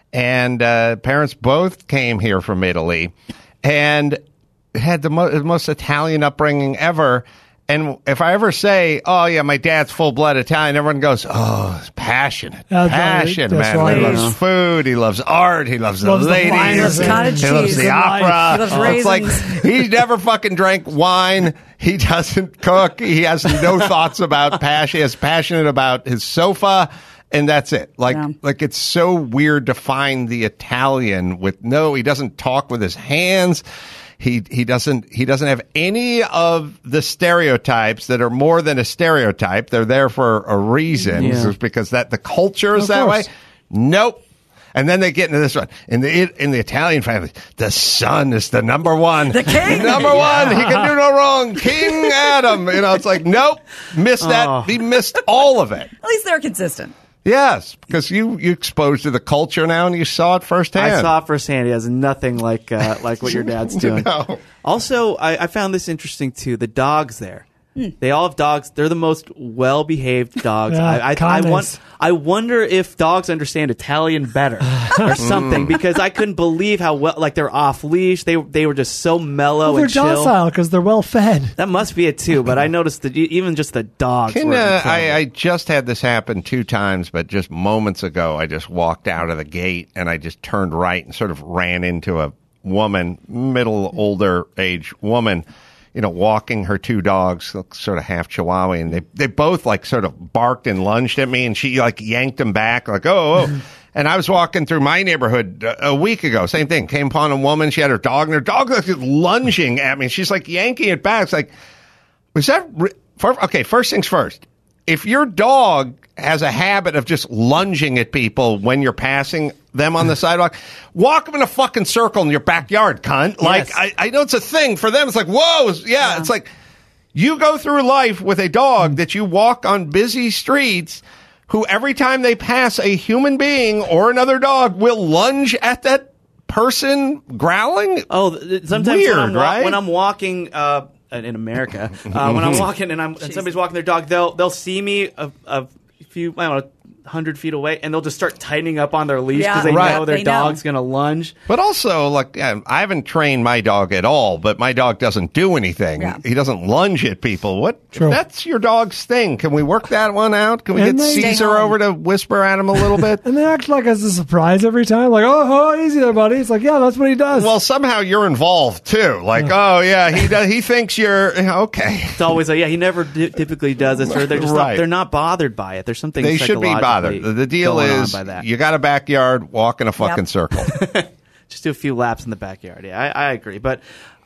[SPEAKER 2] and parents both came here from Italy, and had the most Italian upbringing ever. And if I ever say, "Oh yeah, my dad's full-blood Italian," everyone goes, "Oh, it's passionate,
[SPEAKER 6] That's
[SPEAKER 2] passion,
[SPEAKER 6] right. That's
[SPEAKER 2] man. He
[SPEAKER 6] right.
[SPEAKER 2] loves food, he loves art, he loves
[SPEAKER 6] Loves
[SPEAKER 2] the
[SPEAKER 6] the
[SPEAKER 2] ladies,
[SPEAKER 6] wine,
[SPEAKER 2] he
[SPEAKER 6] loves
[SPEAKER 4] cottage
[SPEAKER 2] loves
[SPEAKER 4] cheese
[SPEAKER 2] the
[SPEAKER 4] and
[SPEAKER 2] opera."
[SPEAKER 4] life. He loves
[SPEAKER 2] It's like
[SPEAKER 4] raisins.
[SPEAKER 2] he's never fucking drank wine. He doesn't cook. He has no thoughts about passion. He's passionate about his sofa. And that's it. Like it's so weird to find the Italian with he doesn't talk with his hands. He doesn't have any of the stereotypes that are more than a stereotype. They're there for a reason.
[SPEAKER 5] Yeah.
[SPEAKER 2] It's because that the culture is
[SPEAKER 6] Of
[SPEAKER 2] that way.
[SPEAKER 6] course.
[SPEAKER 2] Nope. And then they get into this one. In the Italian family, the son is the number one. The
[SPEAKER 4] king.
[SPEAKER 2] Number one. He can do no wrong. King Adam. It's like, nope. Missed that. He missed all of it.
[SPEAKER 4] At least they're consistent.
[SPEAKER 2] Yes, because you exposed to the culture now and you saw it firsthand.
[SPEAKER 5] I saw it firsthand. He has nothing like what your dad's doing.
[SPEAKER 2] No.
[SPEAKER 5] Also, I found this interesting too. The dogs there. They all have dogs. They're the most well-behaved dogs.
[SPEAKER 6] Yeah, kindness.
[SPEAKER 5] I wonder if dogs understand Italian better or something, because I couldn't believe how well, like, they're off leash. They were just so mellow
[SPEAKER 6] They're
[SPEAKER 5] and chill.
[SPEAKER 6] docile because they're well fed.
[SPEAKER 5] That must be it too. But I noticed that even just the dogs. were incredible.
[SPEAKER 2] I just had this happen 2 times, but just moments ago, I just walked out of the gate and I just turned right and sort of ran into a woman, older age woman, walking her 2 dogs, sort of half Chihuahua, and they both like sort of barked and lunged at me, and she like yanked them back, like, oh. And I was walking through my neighborhood a week ago, same thing, came upon a woman, she had her dog, and her dog was lunging at me, and she's like yanking it back. It's like, was that, okay, first things first. If your dog has a habit of just lunging at people when you're passing them on the sidewalk, walk them in a fucking circle in your backyard, cunt. Like,
[SPEAKER 5] Yes.
[SPEAKER 2] I know it's a thing for them. It's like, whoa. Yeah, it's like you go through life with a dog that you walk on busy streets who every time they pass a human being or another dog will lunge at that person growling.
[SPEAKER 5] Sometimes
[SPEAKER 2] Weird, right?
[SPEAKER 5] when I'm walking in America, when I'm walking and somebody's walking their dog, they'll see me a few, 100 feet away, and they'll just start tightening up on their leash because they
[SPEAKER 2] Right.
[SPEAKER 5] know their
[SPEAKER 4] They know.
[SPEAKER 5] dog's going to lunge.
[SPEAKER 2] But also, like, I haven't trained my dog at all, but my dog doesn't do anything.
[SPEAKER 4] Yeah.
[SPEAKER 2] He doesn't lunge at people. What?
[SPEAKER 6] True.
[SPEAKER 2] That's your dog's thing. Can we work that one out? Can we
[SPEAKER 6] And
[SPEAKER 2] get
[SPEAKER 6] they-
[SPEAKER 2] Caesar
[SPEAKER 4] Stay home.
[SPEAKER 2] over to whisper at him a little bit?
[SPEAKER 6] And they act like it's a surprise every time. Like, oh, easy there, buddy. It's like, yeah, that's what he does.
[SPEAKER 2] Well, somehow you're involved too. Like, oh yeah, he does. He thinks you're okay.
[SPEAKER 5] It's always he never typically does this, or they're just
[SPEAKER 2] Right.
[SPEAKER 5] they're not bothered by it. There's something
[SPEAKER 2] They should be
[SPEAKER 5] psychologically
[SPEAKER 2] bothered. The deal
[SPEAKER 5] going on
[SPEAKER 2] is
[SPEAKER 5] by that.
[SPEAKER 2] you got a backyard, walk in a fucking
[SPEAKER 4] Yep.
[SPEAKER 2] circle.
[SPEAKER 5] Just do a few laps in the backyard. Yeah, I agree. But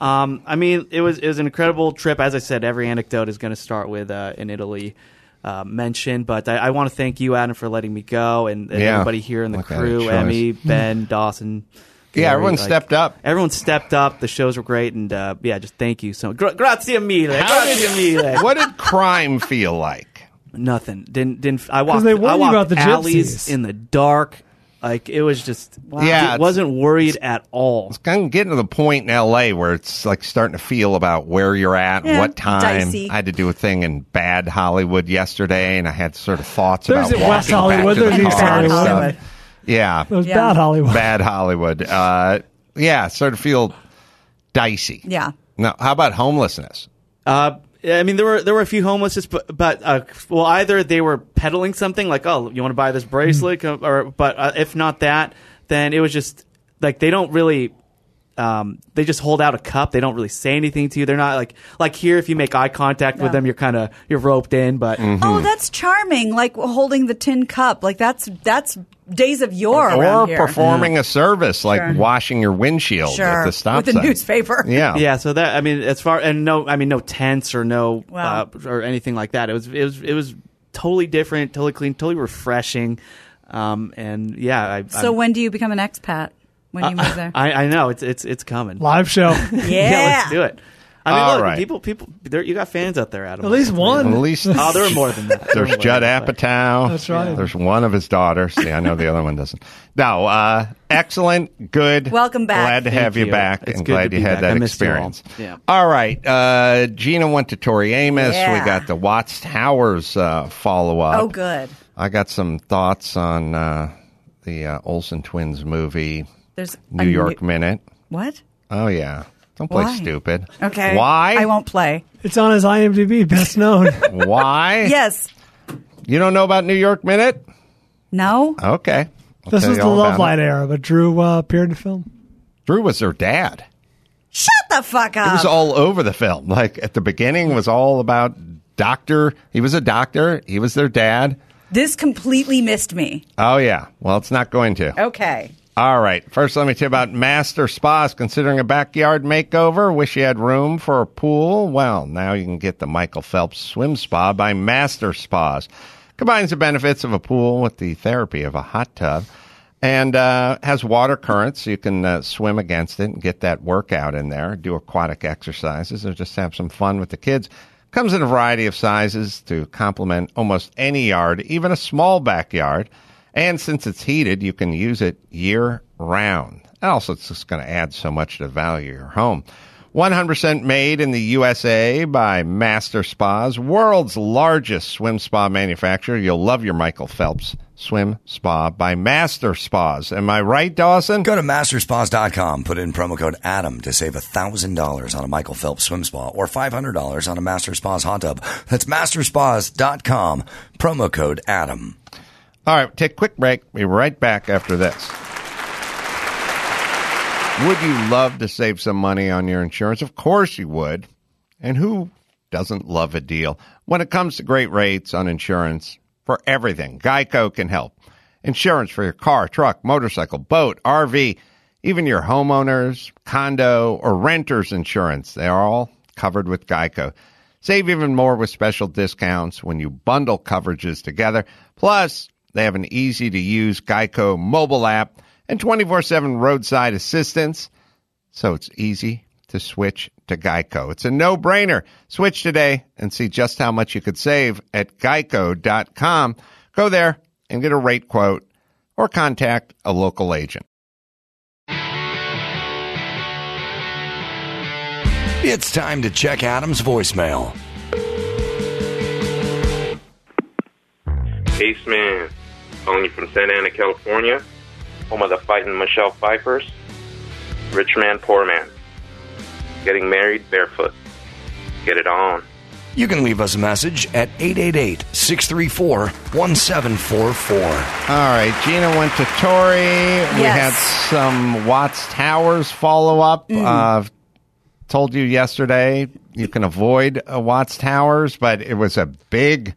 [SPEAKER 5] I mean, it was an incredible trip. As I said, every anecdote is going to start with an Italy mention. But I want to thank you, Adam, for letting me go, and
[SPEAKER 2] Yeah.
[SPEAKER 5] everybody here in the
[SPEAKER 2] What a
[SPEAKER 5] crew,
[SPEAKER 2] choice.
[SPEAKER 5] Emmy, Ben, Dawson.
[SPEAKER 2] Yeah,
[SPEAKER 5] Gary,
[SPEAKER 2] everyone stepped up.
[SPEAKER 5] Everyone stepped up. The shows were great, and just thank you so much. Grazie mille. Grazie mille.
[SPEAKER 2] What did crime feel like?
[SPEAKER 5] Nothing. Didn't. I walked.
[SPEAKER 6] they warned
[SPEAKER 5] I
[SPEAKER 6] you
[SPEAKER 5] walked
[SPEAKER 6] about the
[SPEAKER 5] alleys
[SPEAKER 6] gypsies.
[SPEAKER 5] in the dark. Like, it was just.
[SPEAKER 2] Yeah,
[SPEAKER 5] I wasn't worried at all.
[SPEAKER 2] It's kind of getting to the point in L.A. where it's like starting to feel about where you're at,
[SPEAKER 4] Yeah,
[SPEAKER 2] what time.
[SPEAKER 4] dicey.
[SPEAKER 2] I had to do a thing in Bad Hollywood yesterday, and I had sort of thoughts
[SPEAKER 6] There's
[SPEAKER 2] about
[SPEAKER 6] it, West
[SPEAKER 2] walking back
[SPEAKER 6] Hollywood,
[SPEAKER 2] to the
[SPEAKER 6] there's East
[SPEAKER 2] car and
[SPEAKER 6] Hollywood.
[SPEAKER 2] stuff. Yeah,
[SPEAKER 6] it was
[SPEAKER 4] Yeah.
[SPEAKER 6] bad Hollywood.
[SPEAKER 2] Bad Hollywood. Sort of feel dicey.
[SPEAKER 4] Yeah.
[SPEAKER 2] Now, how about homelessness?
[SPEAKER 5] Yeah, I mean, there were a few homeless, but either they were peddling something like, oh, you want to buy this bracelet, but if not that, then it was just like they don't really. They just hold out a cup. They don't really say anything to you. They're not like here. If you make eye contact with them, you're roped in. But
[SPEAKER 4] oh, that's charming. Like holding the tin cup. Like that's days of yore around here.
[SPEAKER 2] Or performing a service like washing your windshield at the stop
[SPEAKER 4] with
[SPEAKER 2] sign.
[SPEAKER 4] a newspaper.
[SPEAKER 2] Yeah.
[SPEAKER 5] So that no tents or or anything like that. It was totally different, totally clean, totally refreshing.
[SPEAKER 4] So when do you become an expat? When you move there?
[SPEAKER 5] I know it's coming.
[SPEAKER 6] Live show.
[SPEAKER 4] Yeah,
[SPEAKER 5] let's do it. I mean,
[SPEAKER 2] All
[SPEAKER 5] look,
[SPEAKER 2] right.
[SPEAKER 5] people, you got fans out there, Adam.
[SPEAKER 6] At least one.
[SPEAKER 2] At least
[SPEAKER 5] there were more than that.
[SPEAKER 2] There's Judd Apatow.
[SPEAKER 6] That's right.
[SPEAKER 2] There's one of his daughters. See, I know the other one doesn't. No, excellent, good.
[SPEAKER 4] Welcome back.
[SPEAKER 2] Glad to have you
[SPEAKER 5] you.
[SPEAKER 2] back,
[SPEAKER 5] It's
[SPEAKER 2] and
[SPEAKER 5] good
[SPEAKER 2] glad
[SPEAKER 5] to
[SPEAKER 2] you
[SPEAKER 5] be
[SPEAKER 2] had
[SPEAKER 5] back.
[SPEAKER 2] that
[SPEAKER 5] I missed you all.
[SPEAKER 2] experience.
[SPEAKER 5] Yeah.
[SPEAKER 2] All right, Gina went to Tori Amos.
[SPEAKER 4] Yeah.
[SPEAKER 2] We got the Watts Towers follow up.
[SPEAKER 4] Oh, good.
[SPEAKER 2] I got some thoughts on the Olsen twins movie,
[SPEAKER 4] There's
[SPEAKER 2] New York Minute.
[SPEAKER 4] What?
[SPEAKER 2] Oh yeah, don't play
[SPEAKER 4] Why?
[SPEAKER 2] stupid.
[SPEAKER 4] Okay.
[SPEAKER 2] Why?
[SPEAKER 4] I won't play.
[SPEAKER 6] It's on his IMDb, best known.
[SPEAKER 2] Why?
[SPEAKER 4] Yes.
[SPEAKER 2] You don't know about New York Minute?
[SPEAKER 4] No.
[SPEAKER 2] Okay. I'll
[SPEAKER 6] This
[SPEAKER 2] tell
[SPEAKER 6] was
[SPEAKER 2] you
[SPEAKER 6] the
[SPEAKER 2] all
[SPEAKER 6] Love
[SPEAKER 2] about
[SPEAKER 6] Light
[SPEAKER 2] it.
[SPEAKER 6] era, but Drew appeared in the film.
[SPEAKER 2] Drew was their dad.
[SPEAKER 4] Shut the fuck up.
[SPEAKER 2] It was all over the film. Like at the beginning was all about doctor. He was a doctor. He was their dad.
[SPEAKER 4] This completely missed me.
[SPEAKER 2] Oh yeah. Well, it's not going to.
[SPEAKER 4] Okay.
[SPEAKER 2] All right. First, let me tell you about Master Spas. Considering a backyard makeover, wish you had room for a pool? Well, now you can get the Michael Phelps Swim Spa by Master Spas. Combines the benefits of a pool with the therapy of a hot tub, and has water currents, so you can swim against it and get that workout in there, do aquatic exercises, or just have some fun with the kids. Comes in a variety of sizes to complement almost any yard, even a small backyard. And since it's heated, you can use it year-round. And also, it's just going to add so much to the value of your home. 100% made in the USA by Master Spas, world's largest swim spa manufacturer. You'll love your Michael Phelps Swim Spa by Master Spas. Am I right, Dawson?
[SPEAKER 1] Go to masterspas.com. Put in promo code ADAM to save $1,000 on a Michael Phelps swim spa or $500 on a Master Spas hot tub. That's masterspas.com. Promo code ADAM.
[SPEAKER 2] All right, take a quick break. Be right back after this. Would you love to save some money on your insurance? Of course you would. And who doesn't love a deal? When it comes to great rates on insurance for everything, Geico can help. Insurance for your car, truck, motorcycle, boat, RV, even your homeowner's, condo, or renter's insurance. They are all covered with Geico. Save even more with special discounts when you bundle coverages together. Plus, they have an easy-to-use Geico mobile app and 24/7 roadside assistance, so it's easy to switch to Geico. It's a no-brainer. Switch today and see just how much you could save at geico.com. Go there and get a rate quote or contact a local agent.
[SPEAKER 1] It's time to check Adam's voicemail.
[SPEAKER 7] Caseman, calling you from Santa Ana, California, home of the Fighting Michelle Pfeiffers. Rich man, poor man. Getting married barefoot. Get it on.
[SPEAKER 1] You can leave us a message at 888-634-1744.
[SPEAKER 2] All right, Gina went to Tori. We had some Watts Towers follow-up. Told you yesterday you can avoid Watts Towers, but it was a big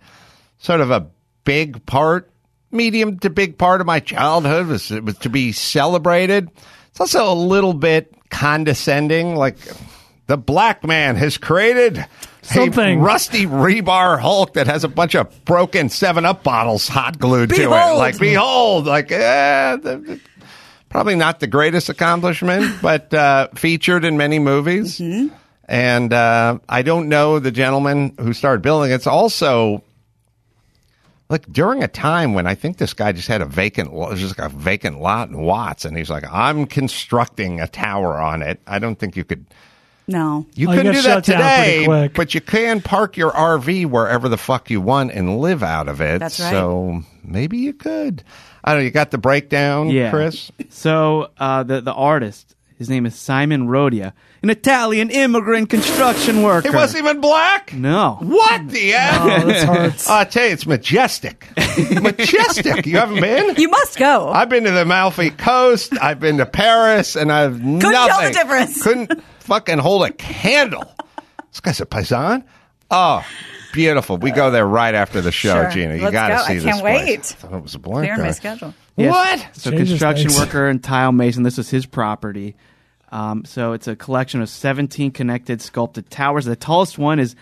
[SPEAKER 2] part, medium to big part of my childhood. It was to be celebrated. It's also a little bit condescending, like the black man has created
[SPEAKER 6] Something.
[SPEAKER 2] a rusty rebar Hulk that has a bunch of broken 7-Up bottles hot glued to it.
[SPEAKER 4] Behold.
[SPEAKER 2] Like, behold, like, probably not the greatest accomplishment, but featured in many movies. Mm-hmm. And I don't know the gentleman who started building it. It's also like during a time when I think this guy just had a vacant lot in Watts, and he's like, I'm constructing a tower on it. I don't think you could.
[SPEAKER 4] No.
[SPEAKER 2] You
[SPEAKER 6] Oh, you
[SPEAKER 2] couldn't
[SPEAKER 6] got
[SPEAKER 2] do that
[SPEAKER 6] shut down pretty
[SPEAKER 2] today,
[SPEAKER 6] quick.
[SPEAKER 2] but you can park your RV wherever the fuck you want and live out of it.
[SPEAKER 4] That's right.
[SPEAKER 2] So maybe you could. I don't know. You got the breakdown,
[SPEAKER 5] Yeah.
[SPEAKER 2] Chris?
[SPEAKER 5] So the artist, His name is Simon Rodia, an Italian immigrant construction worker.
[SPEAKER 2] He wasn't even black?
[SPEAKER 5] No.
[SPEAKER 2] What the F?
[SPEAKER 6] Oh, this hurts.
[SPEAKER 2] I tell you, it's majestic. Majestic. You haven't been?
[SPEAKER 4] You must go.
[SPEAKER 2] I've been to the Amalfi Coast. I've been to Paris, and I've
[SPEAKER 4] Couldn't tell the difference.
[SPEAKER 2] Couldn't fucking hold a candle. This guy's a paisan. Oh, beautiful. We go there right after the show,
[SPEAKER 4] Sure.
[SPEAKER 2] Gina. You
[SPEAKER 4] Let's
[SPEAKER 2] got to
[SPEAKER 4] go.
[SPEAKER 2] see
[SPEAKER 4] I
[SPEAKER 2] this
[SPEAKER 4] can't
[SPEAKER 2] place.
[SPEAKER 4] wait.
[SPEAKER 2] I thought it was a black
[SPEAKER 4] Clear
[SPEAKER 2] guy.
[SPEAKER 4] my schedule.
[SPEAKER 5] Yes.
[SPEAKER 2] What?
[SPEAKER 5] So
[SPEAKER 6] Changes
[SPEAKER 5] construction
[SPEAKER 6] things.
[SPEAKER 5] worker and tile mason. This was his property. So it's a collection of 17 connected sculpted towers. The tallest one is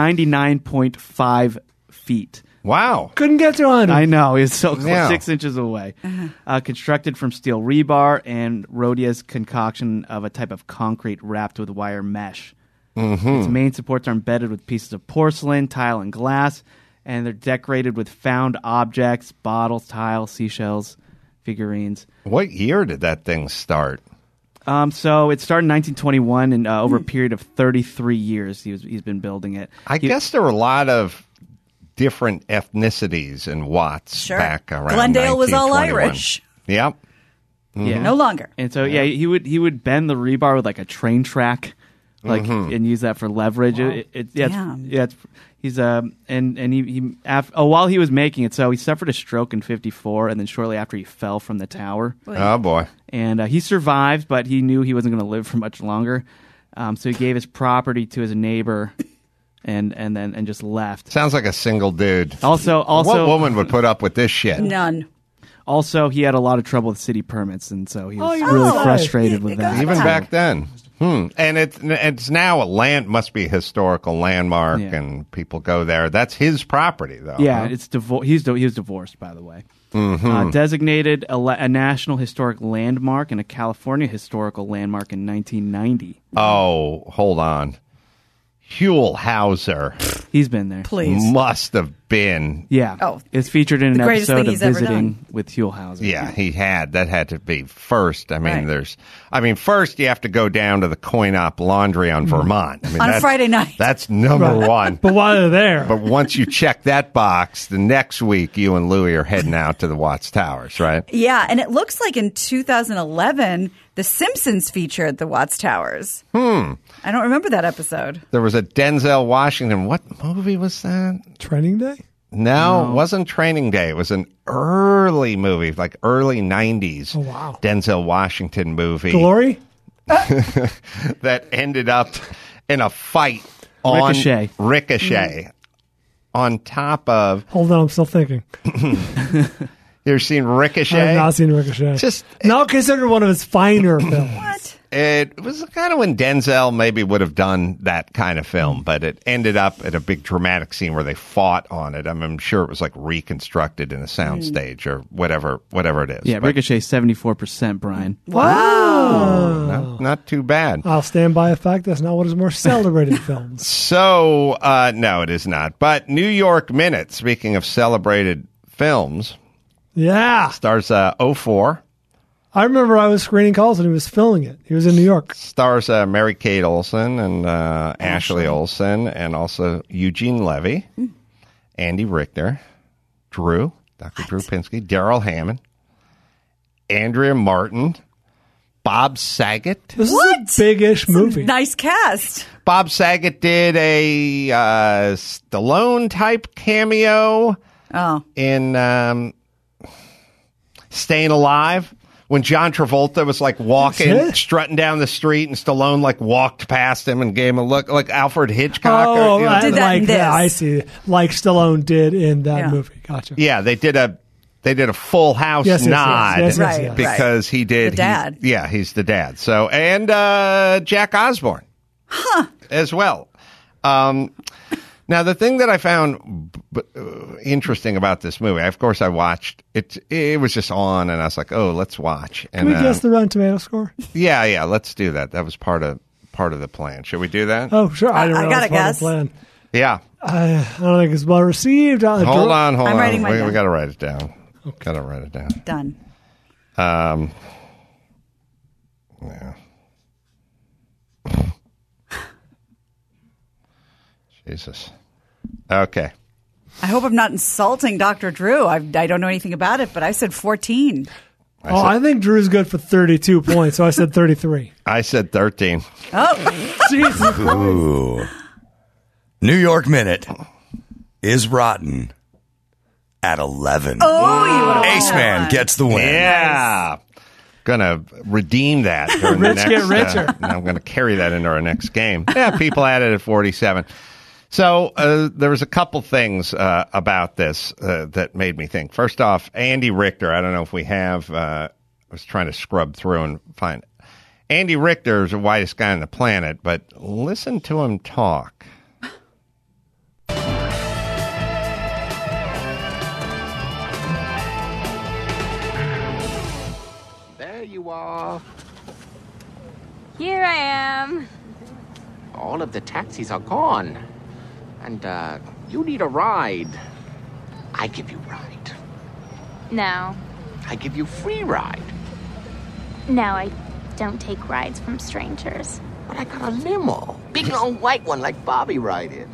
[SPEAKER 5] 99.5 feet.
[SPEAKER 2] Wow.
[SPEAKER 6] Couldn't get to 100.
[SPEAKER 5] I know, he's so close,
[SPEAKER 2] Yeah.
[SPEAKER 5] 6 inches away. Constructed from steel rebar and Rodia's concoction of a type of concrete wrapped with wire mesh. Its main supports are embedded with pieces of porcelain, tile, and glass, and they're decorated with found objects, bottles, tiles, seashells, figurines.
[SPEAKER 2] What year did that thing start?
[SPEAKER 5] So it started in 1921, and over a period of 33 years, he's been building it.
[SPEAKER 2] I guess there were a lot of different ethnicities in Watts
[SPEAKER 4] Sure.
[SPEAKER 2] back around
[SPEAKER 4] Glendale was all
[SPEAKER 2] 1921.
[SPEAKER 4] Irish.
[SPEAKER 2] Yep.
[SPEAKER 5] Yeah.
[SPEAKER 4] No longer.
[SPEAKER 5] And so he would bend the rebar with like a train track, like and use that for leverage.
[SPEAKER 4] Damn.
[SPEAKER 5] He's while he was making it, so he suffered a stroke in '54, and then shortly after he fell from the tower,
[SPEAKER 2] Oh, boy.
[SPEAKER 5] and he survived, but he knew he wasn't going to live for much longer, so he gave his property to his neighbor, and just left.
[SPEAKER 2] Sounds like a single dude.
[SPEAKER 5] Also,
[SPEAKER 2] What woman would put up with this shit?
[SPEAKER 4] None.
[SPEAKER 5] Also, he had a lot of trouble with city permits, and so he was
[SPEAKER 6] Oh,
[SPEAKER 5] really
[SPEAKER 6] yeah.
[SPEAKER 5] frustrated with that.
[SPEAKER 2] Even back then. And it's now must be a historical landmark,
[SPEAKER 5] Yeah.
[SPEAKER 2] and people go there. That's his property, though.
[SPEAKER 5] Yeah,
[SPEAKER 2] huh?
[SPEAKER 5] it's he was divorced, by the way. Designated a National Historic Landmark and a California Historical Landmark in 1990.
[SPEAKER 2] Oh, hold on. Huell Hauser
[SPEAKER 5] He's been there.
[SPEAKER 4] Please.
[SPEAKER 2] must have been.
[SPEAKER 5] Yeah.
[SPEAKER 4] Oh,
[SPEAKER 5] it's featured in an
[SPEAKER 4] the greatest
[SPEAKER 5] episode
[SPEAKER 4] thing
[SPEAKER 5] of
[SPEAKER 4] he's ever
[SPEAKER 5] Visiting
[SPEAKER 4] done.
[SPEAKER 5] with Huell Hauser.
[SPEAKER 2] Yeah, he had. That had to be first. I mean,
[SPEAKER 4] Right.
[SPEAKER 2] first you have to go down to the Coin-Op Laundry on Vermont. I mean,
[SPEAKER 4] On
[SPEAKER 2] that's-
[SPEAKER 4] Friday night.
[SPEAKER 2] That's number one.
[SPEAKER 6] But while they're there,
[SPEAKER 2] But once you check that box, the next week you and Louie are heading out to the Watts Towers, right?
[SPEAKER 4] Yeah, and it looks like in 2011, The Simpsons featured the Watts Towers. I don't remember that episode.
[SPEAKER 2] There was a Denzel Washington. What movie was that?
[SPEAKER 6] training day?
[SPEAKER 2] No, it wasn't Training Day. It was an early movie, like early 90s.
[SPEAKER 6] Oh, wow.
[SPEAKER 2] Denzel Washington movie.
[SPEAKER 6] Glory?
[SPEAKER 2] That ended up in a fight on
[SPEAKER 5] Ricochet.
[SPEAKER 2] on top of.
[SPEAKER 6] Hold on, I'm still thinking.
[SPEAKER 2] You ever seen Ricochet?
[SPEAKER 6] I have not seen Ricochet.
[SPEAKER 2] Just
[SPEAKER 6] not considered one of his finer films.
[SPEAKER 4] What?
[SPEAKER 2] It was kind of when Denzel maybe would have done that kind of film, but it ended up at a big dramatic scene where they fought on it. I'm sure it was like reconstructed in a soundstage or whatever it is.
[SPEAKER 5] Yeah,
[SPEAKER 2] But
[SPEAKER 5] Ricochet 74%, Brian.
[SPEAKER 2] Oh, not too bad.
[SPEAKER 6] I'll stand by the fact that's not one of his more celebrated films.
[SPEAKER 2] So, no, it is not. But New York Minute, speaking of celebrated films,
[SPEAKER 6] Yeah.
[SPEAKER 2] stars 04.
[SPEAKER 6] I remember I was screening calls when he was filming it. He was in New York.
[SPEAKER 2] Stars Mary-Kate Olsen and Ashley Olsen, and also Eugene Levy, Andy Richter, Dr. Drew Pinsky, Daryl Hammond, Andrea Martin, Bob Saget.
[SPEAKER 6] This
[SPEAKER 4] What?
[SPEAKER 6] is a big-ish movie.
[SPEAKER 4] Nice cast.
[SPEAKER 2] Bob Saget did a Stallone-type cameo
[SPEAKER 4] Oh.
[SPEAKER 2] in Staying Alive. When John Travolta was like walking,
[SPEAKER 6] That's it?
[SPEAKER 2] strutting down the street, and Stallone like walked past him and gave him a look, like Alfred Hitchcock.
[SPEAKER 6] Oh,
[SPEAKER 2] or,
[SPEAKER 4] Did that
[SPEAKER 6] like
[SPEAKER 4] in
[SPEAKER 6] that.
[SPEAKER 4] this.
[SPEAKER 6] I see. Like Stallone did in that
[SPEAKER 4] Yeah.
[SPEAKER 6] movie. Gotcha.
[SPEAKER 2] yeah, they did a Full House
[SPEAKER 6] Yes, yes,
[SPEAKER 2] nod
[SPEAKER 6] yes,
[SPEAKER 4] yes, yes.
[SPEAKER 2] because he did
[SPEAKER 4] The dad.
[SPEAKER 2] he's the dad. So and Jack Osborne, as well. Now, the thing that I found interesting about this movie, of course, I watched it. It was just on, and I was like, "Oh, let's watch."
[SPEAKER 6] Can
[SPEAKER 2] And
[SPEAKER 6] we guess the Rotten Tomato score?
[SPEAKER 2] yeah, let's do that. That was part of the plan. Should we do that?
[SPEAKER 6] Oh, sure. I, didn't
[SPEAKER 4] I
[SPEAKER 6] realize
[SPEAKER 4] gotta
[SPEAKER 6] part of
[SPEAKER 4] guess.
[SPEAKER 6] the plan.
[SPEAKER 2] Yeah.
[SPEAKER 6] I don't think it's well received.
[SPEAKER 2] Hold on.
[SPEAKER 4] I'm writing mine
[SPEAKER 2] We
[SPEAKER 4] down.
[SPEAKER 2] got to write it down. Got to write it down.
[SPEAKER 4] Done.
[SPEAKER 2] Yeah. Jesus. Okay.
[SPEAKER 4] I hope I'm not insulting Dr. Drew. I don't know anything about it, but I said 14.
[SPEAKER 6] I think Drew's good for 32 points, so I said 33.
[SPEAKER 2] I said 13.
[SPEAKER 4] Oh,
[SPEAKER 6] Jesus.
[SPEAKER 1] Ooh. New York Minute is rotten at 11.
[SPEAKER 4] Oh,
[SPEAKER 1] Ace Man gets the win.
[SPEAKER 2] Yeah. Gonna redeem that during the
[SPEAKER 6] Rich
[SPEAKER 2] next.
[SPEAKER 6] get richer.
[SPEAKER 2] I'm gonna carry that into our next game. Yeah, people had it at 47. So there was a couple things about this that made me think. First off, Andy Richter. I don't know if we have. I was trying to scrub through and find. Andy Richter is the whitest guy on the planet, but listen to him talk.
[SPEAKER 8] There you are.
[SPEAKER 9] Here I am.
[SPEAKER 8] All of the taxis are gone. And, you need a ride. I give you ride.
[SPEAKER 9] No.
[SPEAKER 8] I give you free ride.
[SPEAKER 9] No, I don't take rides from strangers.
[SPEAKER 8] But I got a limo. Big long white one like Bobby ride in.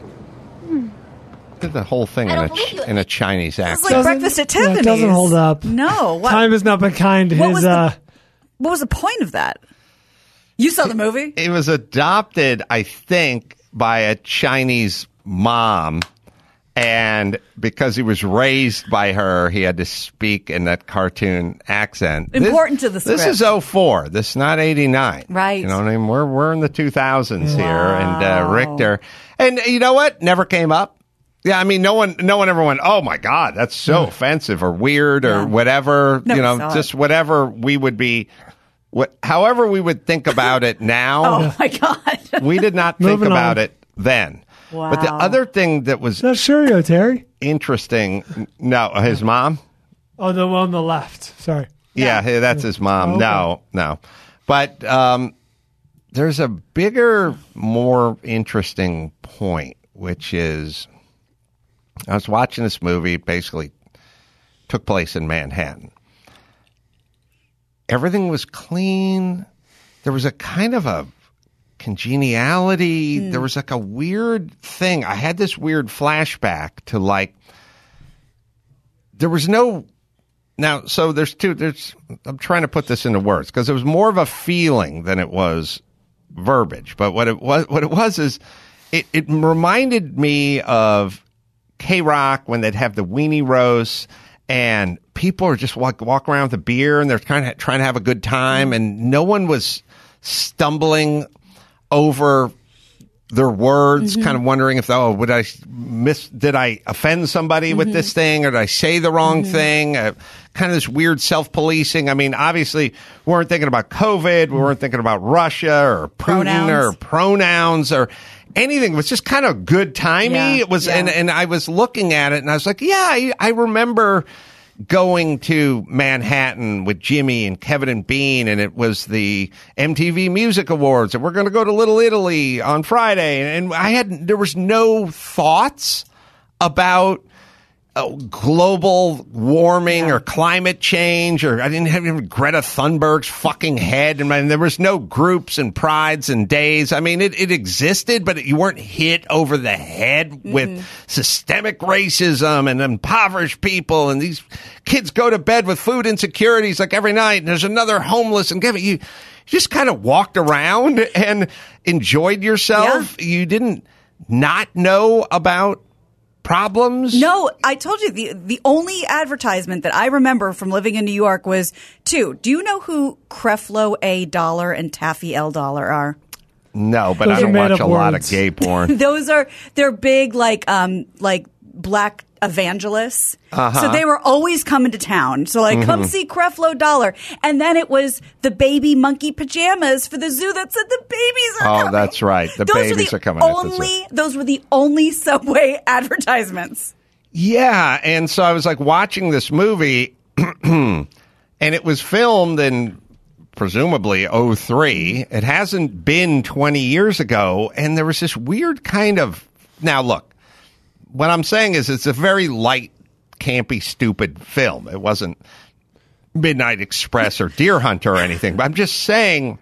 [SPEAKER 2] Did the whole thing in a Chinese
[SPEAKER 4] it's
[SPEAKER 2] accent.
[SPEAKER 4] like Breakfast at
[SPEAKER 6] Yeah,
[SPEAKER 4] Tiffany's.
[SPEAKER 6] it doesn't hold up.
[SPEAKER 4] No. What,
[SPEAKER 6] Time has not been kind to
[SPEAKER 4] What
[SPEAKER 6] his.
[SPEAKER 4] was what was the point of that? You saw the movie?
[SPEAKER 2] It was adopted, I think, by a Chinese mom. And because he was raised by her, he had to speak in that cartoon accent.
[SPEAKER 4] Important to the script.
[SPEAKER 2] This is 04. This is not 89.
[SPEAKER 4] Right.
[SPEAKER 2] You know what I mean? We're in the 2000s here. And Richter. And you know what? Never came up. Yeah, I mean, no one ever went, oh, my God, that's so offensive or weird or whatever.
[SPEAKER 4] Never
[SPEAKER 2] you know,
[SPEAKER 4] saw
[SPEAKER 2] just
[SPEAKER 4] it.
[SPEAKER 2] whatever we would be. However we would think about it now.
[SPEAKER 4] Oh, my God.
[SPEAKER 2] We did not think
[SPEAKER 6] Moving
[SPEAKER 2] about
[SPEAKER 6] on.
[SPEAKER 2] it then.
[SPEAKER 4] Wow.
[SPEAKER 2] But the other thing that was
[SPEAKER 6] That's Shurio, Terry.
[SPEAKER 2] interesting, no, his mom?
[SPEAKER 6] Oh, the one on the left. Sorry.
[SPEAKER 2] Yeah, hey, that's his mom.
[SPEAKER 6] Oh, okay.
[SPEAKER 2] No. But there's a bigger, more interesting point, which is I was watching this movie, basically took place in Manhattan. Everything was clean. There was a kind of a congeniality. There was like a weird thing. I had this weird flashback to like, there was no, now, so I'm trying to put this into words because it was more of a feeling than it was verbiage. But what it was is it reminded me of K-Rock when they'd have the weenie roasts and people are just walk around with a beer and they're kind of trying to have a good time and no one was stumbling over their words, kind of wondering if, did I offend somebody with this thing or did I say the wrong thing? Kind of this weird self-policing. I mean, obviously, we weren't thinking about COVID. We weren't thinking about Russia or Putin or pronouns or anything. It was just kind of good timey.
[SPEAKER 4] Yeah,
[SPEAKER 2] It was,
[SPEAKER 4] yeah.
[SPEAKER 2] and I was looking at it and I was like, yeah, I remember going to Manhattan with Jimmy and Kevin and Bean, and it was the MTV Music Awards, and we're going to go to Little Italy on Friday. And there was no thoughts about global warming or climate change, or I didn't have even Greta Thunberg's fucking head. And there was no groups and prides and days. I mean, it existed, but you weren't hit over the head with systemic racism and impoverished people. And these kids go to bed with food insecurities like every night. And there's another homeless. And you just kind of walked around and enjoyed yourself. Yeah. You didn't not know about problems?
[SPEAKER 4] No, I told you the only advertisement that I remember from living in New York was two. Do you know who Creflo A. Dollar and Taffy L. Dollar are?
[SPEAKER 2] No, but
[SPEAKER 6] Those
[SPEAKER 2] I don't
[SPEAKER 6] are made
[SPEAKER 2] watch
[SPEAKER 6] up
[SPEAKER 2] a lot of
[SPEAKER 6] words.
[SPEAKER 2] gay porn.
[SPEAKER 4] They're big like black evangelists. So they were always coming to town. So like, come see Creflo Dollar. And then it was the baby monkey pajamas for the zoo that said the babies are coming.
[SPEAKER 2] Oh, that's right. The babies are coming at the zoo.
[SPEAKER 4] Those were the only Subway advertisements.
[SPEAKER 2] Yeah, and so I was like watching this movie, and it was filmed in presumably 03. It hasn't been 20 years ago, and there was this weird kind of... Now, look, what I'm saying is it's a very light, campy, stupid film. It wasn't Midnight Express or Deer Hunter or anything, but I'm just saying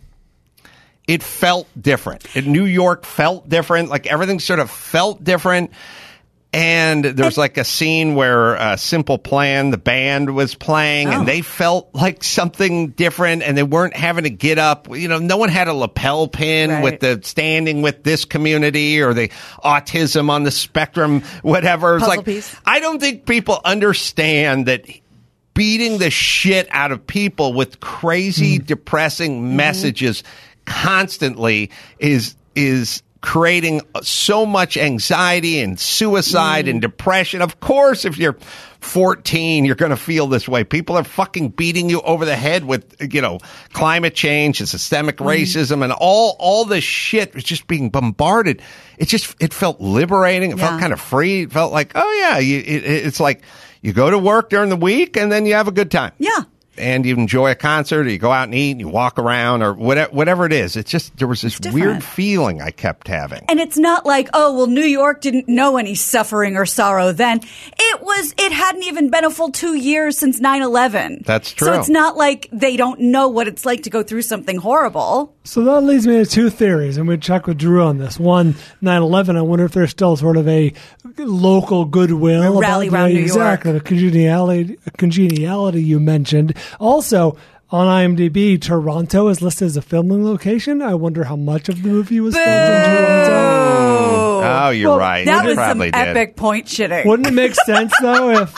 [SPEAKER 2] it felt different. New York felt different. Like everything sort of felt different. And there was like a scene where Simple Plan, the band, was playing, and they felt like something different, and they weren't having to get up. You know, no one had a lapel pin with the standing with this community or the autism on the spectrum, whatever. It's like,
[SPEAKER 4] piece.
[SPEAKER 2] I don't think people understand that beating the shit out of people with crazy, depressing messages constantly is creating so much anxiety and suicide and depression. Of course, if you're 14, you're going to feel this way. People are fucking beating you over the head with, you know, climate change and systemic racism and all this shit was just being bombarded. It felt liberating. It felt kind of free. It felt like, oh yeah, it's like you go to work during the week and then you have a good time.
[SPEAKER 4] Yeah.
[SPEAKER 2] And you enjoy a concert, or you go out and eat, and you walk around, or whatever it is. It's just, there was this weird feeling I kept having.
[SPEAKER 4] And it's not like, oh, well, New York didn't know any suffering or sorrow then. It hadn't even been a full 2 years since 9/11.
[SPEAKER 2] That's true.
[SPEAKER 4] So it's not like they don't know what it's like to go through something horrible.
[SPEAKER 6] So that leads me to two theories, and we'd check with Drew on this. One, 9/11, I wonder if there's still sort of a local goodwill.
[SPEAKER 4] A rally
[SPEAKER 6] about,
[SPEAKER 4] around New York.
[SPEAKER 6] Exactly, the congeniality you mentioned. Also, on IMDb, Toronto is listed as a filming location. I wonder how much of the movie was filmed in Toronto.
[SPEAKER 2] Oh, you're right.
[SPEAKER 4] That
[SPEAKER 2] You
[SPEAKER 4] was some
[SPEAKER 2] probably did.
[SPEAKER 4] epic point shitting.
[SPEAKER 6] Wouldn't it make sense, though, if...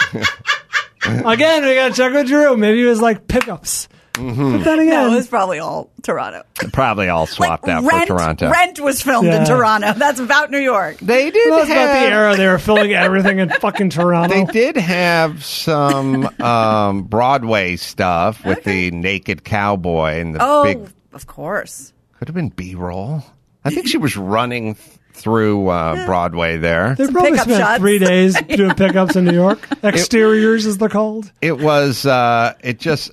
[SPEAKER 6] again, we got to check with Drew. Maybe it was like pickups. But then again...
[SPEAKER 4] No, it was probably all Toronto.
[SPEAKER 2] Probably all swapped out
[SPEAKER 4] Rent,
[SPEAKER 2] for Toronto.
[SPEAKER 4] Rent was filmed in Toronto. That's about New York.
[SPEAKER 2] They did
[SPEAKER 6] That's about the
[SPEAKER 2] have...
[SPEAKER 6] era they were filming everything in fucking Toronto.
[SPEAKER 2] They did have some Broadway stuff with the naked cowboy and the big...
[SPEAKER 4] Of course.
[SPEAKER 2] Could have been B-roll. I think she was running through Broadway there.
[SPEAKER 6] They probably
[SPEAKER 4] pickup
[SPEAKER 6] spent
[SPEAKER 4] shots.
[SPEAKER 6] 3 days doing pickups in New York. Exteriors, as they're called.
[SPEAKER 2] It was, it just,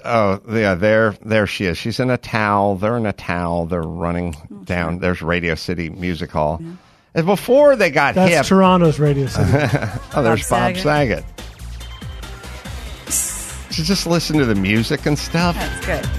[SPEAKER 2] there she is. She's in a towel. They're in a towel. They're running down. There's Radio City Music Hall. Yeah. And before they got
[SPEAKER 6] That's
[SPEAKER 2] hip.
[SPEAKER 6] Toronto's Radio City.
[SPEAKER 2] There's Bob Saget. Just listen to the music and stuff.
[SPEAKER 4] That's good.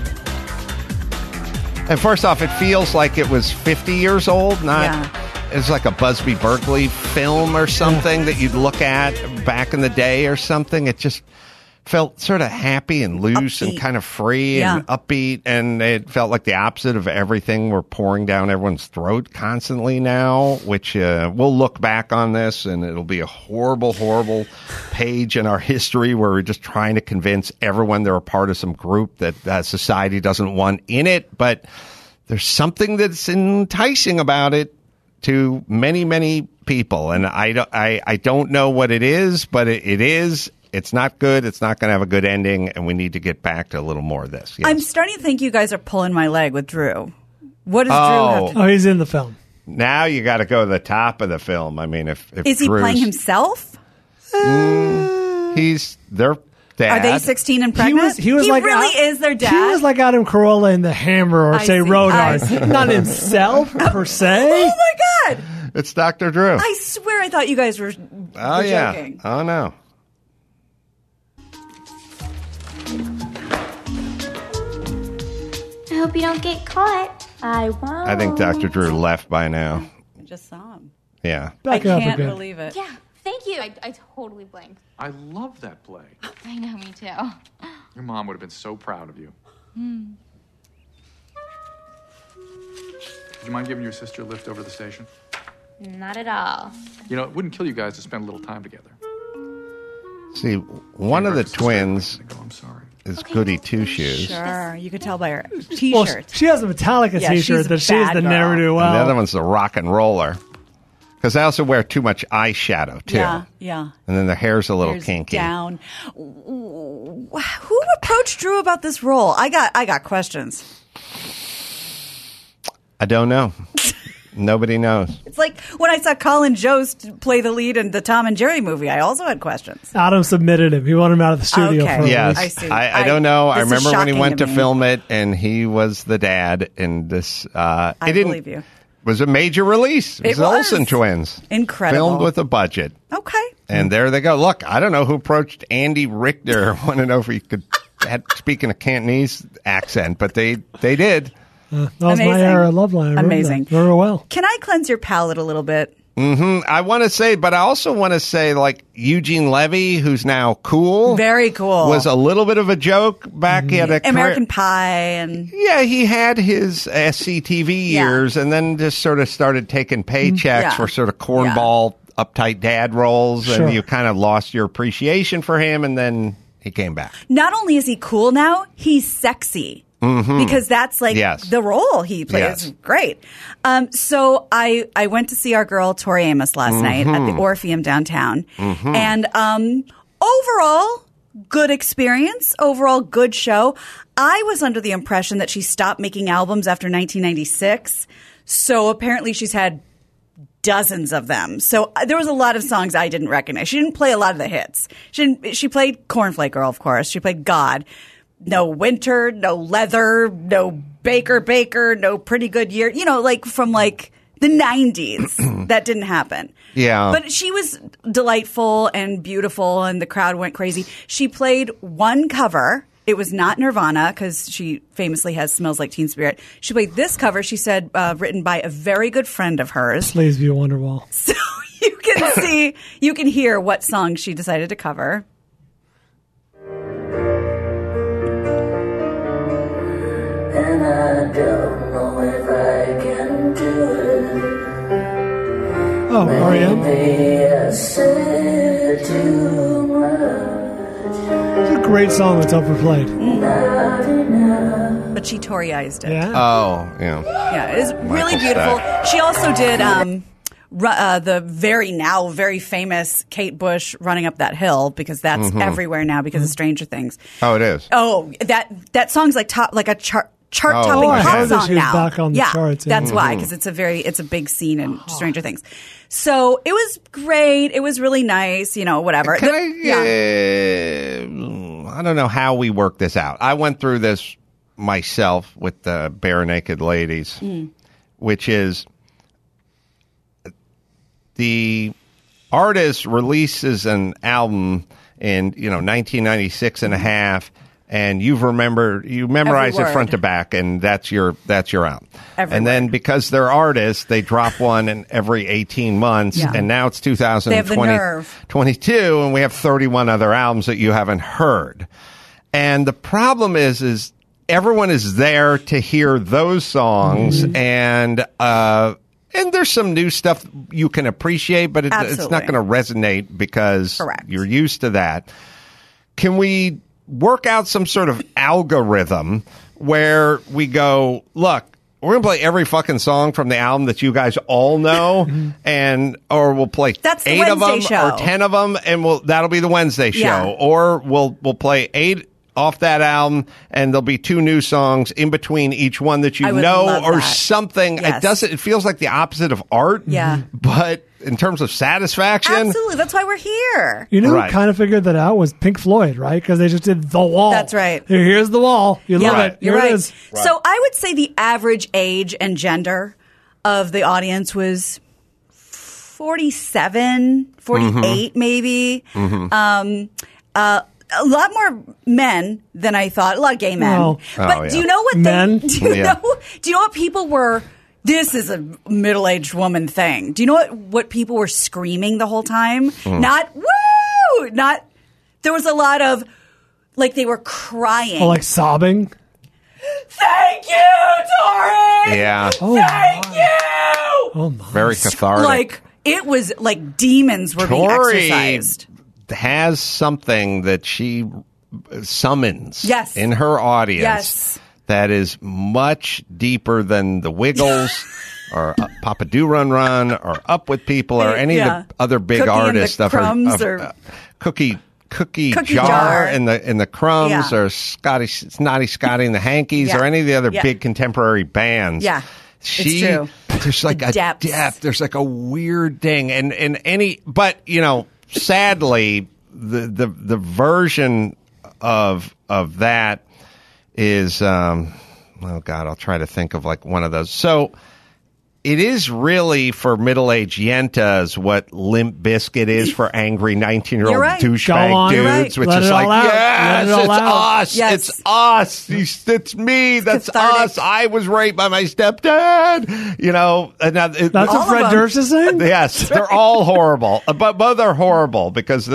[SPEAKER 2] And first off, it feels like it was 50 years old, not... It's like a Busby Berkeley film or something that you'd look at back in the day or something. It just felt sort of happy and loose and kind of free and upbeat. And it felt like the opposite of everything we're pouring down everyone's throat constantly now, which we'll look back on this and it'll be a horrible, horrible page in our history where we're just trying to convince everyone they're a part of some group that society doesn't want in it. But there's something that's enticing about it to many, many people. And I don't know what it is, but it is. It's not good. It's not going to have a good ending, and we need to get back to a little more of this. Yes.
[SPEAKER 4] I'm starting to think you guys are pulling my leg with Drew. What does Drew have to do?
[SPEAKER 6] Oh, he's in the film.
[SPEAKER 2] Now you got to go to the top of the film. I mean, if
[SPEAKER 4] is he
[SPEAKER 2] Drew's,
[SPEAKER 4] playing himself?
[SPEAKER 2] He's their dad.
[SPEAKER 4] Are they 16 and pregnant?
[SPEAKER 6] He was like
[SPEAKER 4] really is their dad.
[SPEAKER 6] He was like Adam Carolla in The Hammer or
[SPEAKER 4] I
[SPEAKER 6] say
[SPEAKER 4] see.
[SPEAKER 6] Roadrunner. Not himself per se.
[SPEAKER 4] Oh my God!
[SPEAKER 2] It's Dr. Drew.
[SPEAKER 4] I swear I thought you guys were joking.
[SPEAKER 2] Oh no.
[SPEAKER 9] I hope you don't get caught. I won't.
[SPEAKER 2] I think Dr. Drew left by now.
[SPEAKER 4] I just saw him.
[SPEAKER 2] Yeah.
[SPEAKER 6] Back
[SPEAKER 4] I
[SPEAKER 6] up
[SPEAKER 4] can't
[SPEAKER 6] again.
[SPEAKER 4] believe it.
[SPEAKER 9] Yeah, thank you. I totally blanked.
[SPEAKER 10] I love that play.
[SPEAKER 9] I know, me too.
[SPEAKER 10] Your mom would have been so proud of you. Would you mind giving your sister a lift over to the station?
[SPEAKER 9] Not at all.
[SPEAKER 10] You know, it wouldn't kill you guys to spend a little time together.
[SPEAKER 2] See, one of the twins
[SPEAKER 10] I'm sorry.
[SPEAKER 2] is Goody Two Shoes.
[SPEAKER 4] Sure, you could tell by her
[SPEAKER 6] Well,
[SPEAKER 4] T-shirt.
[SPEAKER 6] she has a Metallica
[SPEAKER 4] Yeah, she's
[SPEAKER 6] t-shirt
[SPEAKER 4] a
[SPEAKER 6] that she's
[SPEAKER 4] bad
[SPEAKER 6] the
[SPEAKER 4] girl.
[SPEAKER 6] never do
[SPEAKER 2] And the other
[SPEAKER 6] well.
[SPEAKER 2] one's the rock and roller. Because they also wear too much eyeshadow, too.
[SPEAKER 4] Yeah.
[SPEAKER 2] And then their hair's a little
[SPEAKER 4] Here's
[SPEAKER 2] kinky.
[SPEAKER 4] down. Who approached Drew about this role? I got questions.
[SPEAKER 2] I don't know. Nobody knows.
[SPEAKER 4] It's like when I saw Colin Jost play the lead in the Tom and Jerry movie. I also had questions.
[SPEAKER 6] Adam submitted him. He wanted him out of the studio
[SPEAKER 4] Okay.
[SPEAKER 6] for a
[SPEAKER 2] Yes.
[SPEAKER 6] week.
[SPEAKER 4] I see.
[SPEAKER 2] I don't know. I
[SPEAKER 4] this is
[SPEAKER 2] remember when he
[SPEAKER 4] shocking
[SPEAKER 2] went
[SPEAKER 4] to
[SPEAKER 2] to
[SPEAKER 4] me.
[SPEAKER 2] film it, and he was the dad in this.
[SPEAKER 4] I believe you.
[SPEAKER 2] It was a major release. It was
[SPEAKER 4] It
[SPEAKER 2] the
[SPEAKER 4] was.
[SPEAKER 2] Olsen twins.
[SPEAKER 4] Incredible.
[SPEAKER 2] Filmed with a budget.
[SPEAKER 4] Okay.
[SPEAKER 2] And there they go. Look, I don't know who approached Andy Richter. I want to know if he could speak in a Cantonese accent, but they did.
[SPEAKER 6] That was
[SPEAKER 4] Amazing.
[SPEAKER 6] my era of Loveline. I remember
[SPEAKER 4] Amazing.
[SPEAKER 6] that very well.
[SPEAKER 4] Can I cleanse your palate a little bit?
[SPEAKER 2] I want to say, but I also want to say, like, Eugene Levy, who's now cool.
[SPEAKER 4] Very cool.
[SPEAKER 2] Was a little bit of a joke back. He had a
[SPEAKER 4] American Pie and...
[SPEAKER 2] Yeah, he had his SCTV years and then just sort of started taking paychecks for sort of cornball, uptight dad roles, and you kind of lost your appreciation for him, and then he came back.
[SPEAKER 4] Not only is he cool now, he's sexy. Because that's like the role he plays. It's great. So I went to see our girl Tori Amos last night at the Orpheum downtown. And overall, good experience. Overall, good show. I was under the impression that she stopped making albums after 1996. So apparently she's had dozens of them. So there was a lot of songs I didn't recognize. She didn't play a lot of the hits. She played Cornflake Girl, of course. She played God. No Winter, no Leather, no Baker, no Pretty Good Year. You know, like from like the 90s. That didn't happen.
[SPEAKER 2] Yeah.
[SPEAKER 4] But she was delightful and beautiful, and the crowd went crazy. She played one cover. It was not Nirvana, because she famously has Smells Like Teen Spirit. She played this cover, she said, written by a very good friend of hers.
[SPEAKER 6] Please View Wonderwall.
[SPEAKER 4] So you can hear what song she decided to cover.
[SPEAKER 11] And I don't know if I can do it.
[SPEAKER 6] Oh, R.E.M.
[SPEAKER 11] Maybe I said too much.
[SPEAKER 6] It's a great song that's overplayed.
[SPEAKER 4] But she Toryized it.
[SPEAKER 6] Yeah.
[SPEAKER 2] Oh, yeah.
[SPEAKER 4] Yeah, it is really beautiful. She also did the very famous Kate Bush Running Up That Hill, because that's everywhere now because of Stranger Things.
[SPEAKER 2] Oh, it is.
[SPEAKER 4] Oh, that song's like a chart-topping
[SPEAKER 6] I
[SPEAKER 4] pop
[SPEAKER 6] heard that
[SPEAKER 4] song
[SPEAKER 6] she was
[SPEAKER 4] now.
[SPEAKER 6] back on the charts, yeah.
[SPEAKER 4] That's why, because it's a big scene in Stranger Things. So it was great. It was really nice. You know, whatever.
[SPEAKER 2] I don't know how we work this out. I went through this myself with the Bare Naked Ladies, which is the artist releases an album in 1996 and a half. And you memorize it front to back, and that's your album. And then because they're artists, they drop one in every 18 months, and now it's 2022, and we have 31 other albums that you haven't heard. And the problem is everyone is there to hear those songs, and there's some new stuff you can appreciate, but it's not going to resonate because you're used to that. Can we work out some sort of algorithm where we go, look, we're going to play every fucking song from the album that you guys all know, or we'll play 8 of them
[SPEAKER 4] show.
[SPEAKER 2] or 10 of them, and that'll be the Wednesday show.
[SPEAKER 4] Yeah.
[SPEAKER 2] Or we'll play 8 off that album, and there'll be 2 new songs in between each one that you know, or something.
[SPEAKER 4] Yes.
[SPEAKER 2] It feels like the opposite of art.
[SPEAKER 4] Yeah.
[SPEAKER 2] But in terms of satisfaction,
[SPEAKER 4] Absolutely. That's why we're here.
[SPEAKER 6] You know who kind of figured that out was Pink Floyd, right? Because they just did The Wall.
[SPEAKER 4] That's right.
[SPEAKER 6] Here's The Wall. You love it.
[SPEAKER 4] You're
[SPEAKER 6] Here
[SPEAKER 4] right.
[SPEAKER 6] it is.
[SPEAKER 4] So I would say the average age and gender of the audience was 47, 48 maybe. A lot more men than I thought. A lot of gay men.
[SPEAKER 6] Well,
[SPEAKER 4] but do you know what
[SPEAKER 6] men?
[SPEAKER 4] do you know what people were? This is a middle-aged woman thing. Do you know what people were screaming the whole time? Not woo! Not. There was a lot of like they were crying.
[SPEAKER 6] Oh, like sobbing?
[SPEAKER 4] Thank you, Tori!
[SPEAKER 2] Yeah.
[SPEAKER 4] Thank you!
[SPEAKER 6] Oh, my.
[SPEAKER 2] Very cathartic.
[SPEAKER 4] Like, it was like demons were being
[SPEAKER 2] Tori
[SPEAKER 4] exorcised.
[SPEAKER 2] Has something that she summons in her audience that is much deeper than the Wiggles or Papa Do Run Run or Up With People or any of the other big
[SPEAKER 4] Cookie
[SPEAKER 2] artist stuff.
[SPEAKER 4] or
[SPEAKER 2] Cookie Jar and the Crumbs or Snotty Scotty and the Hankies or any of the other big contemporary bands.
[SPEAKER 4] Yeah.
[SPEAKER 2] It's
[SPEAKER 4] true.
[SPEAKER 2] There's like a depth. There's like a weird thing. But sadly, the version of that is oh God, I'll try to think of like one of those. So it is really for middle-aged yentas what Limp Bizkit is for angry 19-year-old
[SPEAKER 4] You're right.
[SPEAKER 2] douchebag dudes,
[SPEAKER 6] Right.
[SPEAKER 2] which
[SPEAKER 6] Let
[SPEAKER 2] is
[SPEAKER 6] it
[SPEAKER 2] like,
[SPEAKER 6] all out.
[SPEAKER 2] yes,
[SPEAKER 6] Let it all
[SPEAKER 2] it's
[SPEAKER 6] out.
[SPEAKER 2] us.
[SPEAKER 4] Yes.
[SPEAKER 2] It's us. It's me. That's
[SPEAKER 4] cathartic.
[SPEAKER 2] us. I was raped by my stepdad. You know, and
[SPEAKER 6] That's
[SPEAKER 4] All
[SPEAKER 6] what
[SPEAKER 4] of
[SPEAKER 6] Fred
[SPEAKER 4] them.
[SPEAKER 6] Durst is saying?
[SPEAKER 2] yes, they're all horrible. But both are horrible because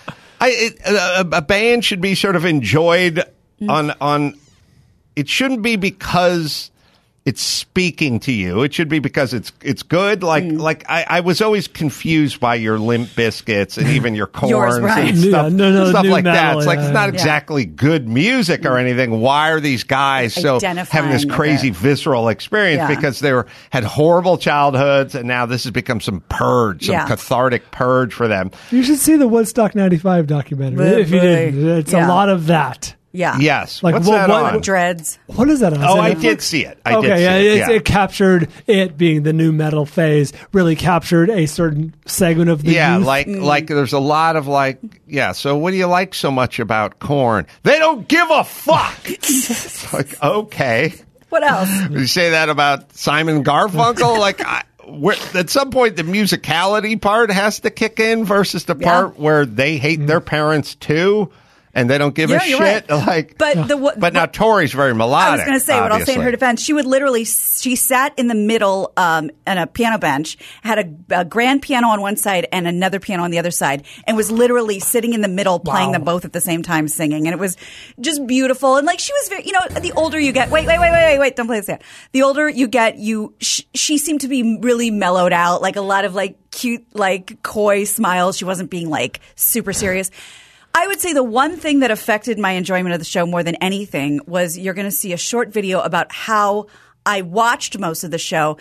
[SPEAKER 2] a band should be sort of enjoyed on. It shouldn't be because it's speaking to you. It should be because it's good. Like I was always confused by your Limp Biscuits and even your Corns
[SPEAKER 4] Yours, right.
[SPEAKER 2] and stuff,
[SPEAKER 6] Yeah,
[SPEAKER 2] stuff
[SPEAKER 6] new
[SPEAKER 2] like that.
[SPEAKER 6] metal,
[SPEAKER 2] It's like
[SPEAKER 6] yeah.
[SPEAKER 2] it's not exactly good music or anything. Why are these guys so having this
[SPEAKER 4] Identifying with
[SPEAKER 2] crazy
[SPEAKER 4] it.
[SPEAKER 2] visceral experience?
[SPEAKER 4] Yeah.
[SPEAKER 2] Because they had horrible childhoods, and now this has become some purge, some
[SPEAKER 4] Yeah.
[SPEAKER 2] cathartic purge for them.
[SPEAKER 6] You should see the Woodstock 95 documentary if you didn't. It's a
[SPEAKER 4] Yeah.
[SPEAKER 6] lot of that.
[SPEAKER 4] Yeah.
[SPEAKER 2] Yes.
[SPEAKER 6] Like,
[SPEAKER 2] What's
[SPEAKER 6] what-
[SPEAKER 2] that on?
[SPEAKER 4] Dreads.
[SPEAKER 6] What is that on?
[SPEAKER 2] Oh,
[SPEAKER 6] Is
[SPEAKER 2] I
[SPEAKER 6] it-
[SPEAKER 2] did see it. I
[SPEAKER 6] okay,
[SPEAKER 2] did see
[SPEAKER 6] yeah,
[SPEAKER 2] it.
[SPEAKER 6] it captured it being the new metal phase. Really captured a certain segment of the
[SPEAKER 2] Yeah,
[SPEAKER 6] youth.
[SPEAKER 2] like there's a lot of so what do you like so much about Korn? They don't give a fuck. It's like, okay.
[SPEAKER 4] What else?
[SPEAKER 2] You say that about Simon Garfunkel? At some point, the musicality part has to kick in versus the part where they hate their parents too, and they don't give a
[SPEAKER 4] you're
[SPEAKER 2] shit.
[SPEAKER 4] right. But
[SPEAKER 2] Now Tori's very melodic.
[SPEAKER 4] I was going to say what I'll say in her
[SPEAKER 2] obviously.
[SPEAKER 4] defense. She would literally, she sat in the middle on a piano bench, had a grand piano on one side and another piano on the other side, and was literally sitting in the middle playing them both at the same time singing. And it was just beautiful. And she was very, the older you get, wait, don't play this yet. The older you get, she seemed to be really mellowed out, like a lot of cute, coy smiles. She wasn't being super serious. I would say the one thing that affected my enjoyment of the show more than anything was you're going to see a short video about how I watched most of the show.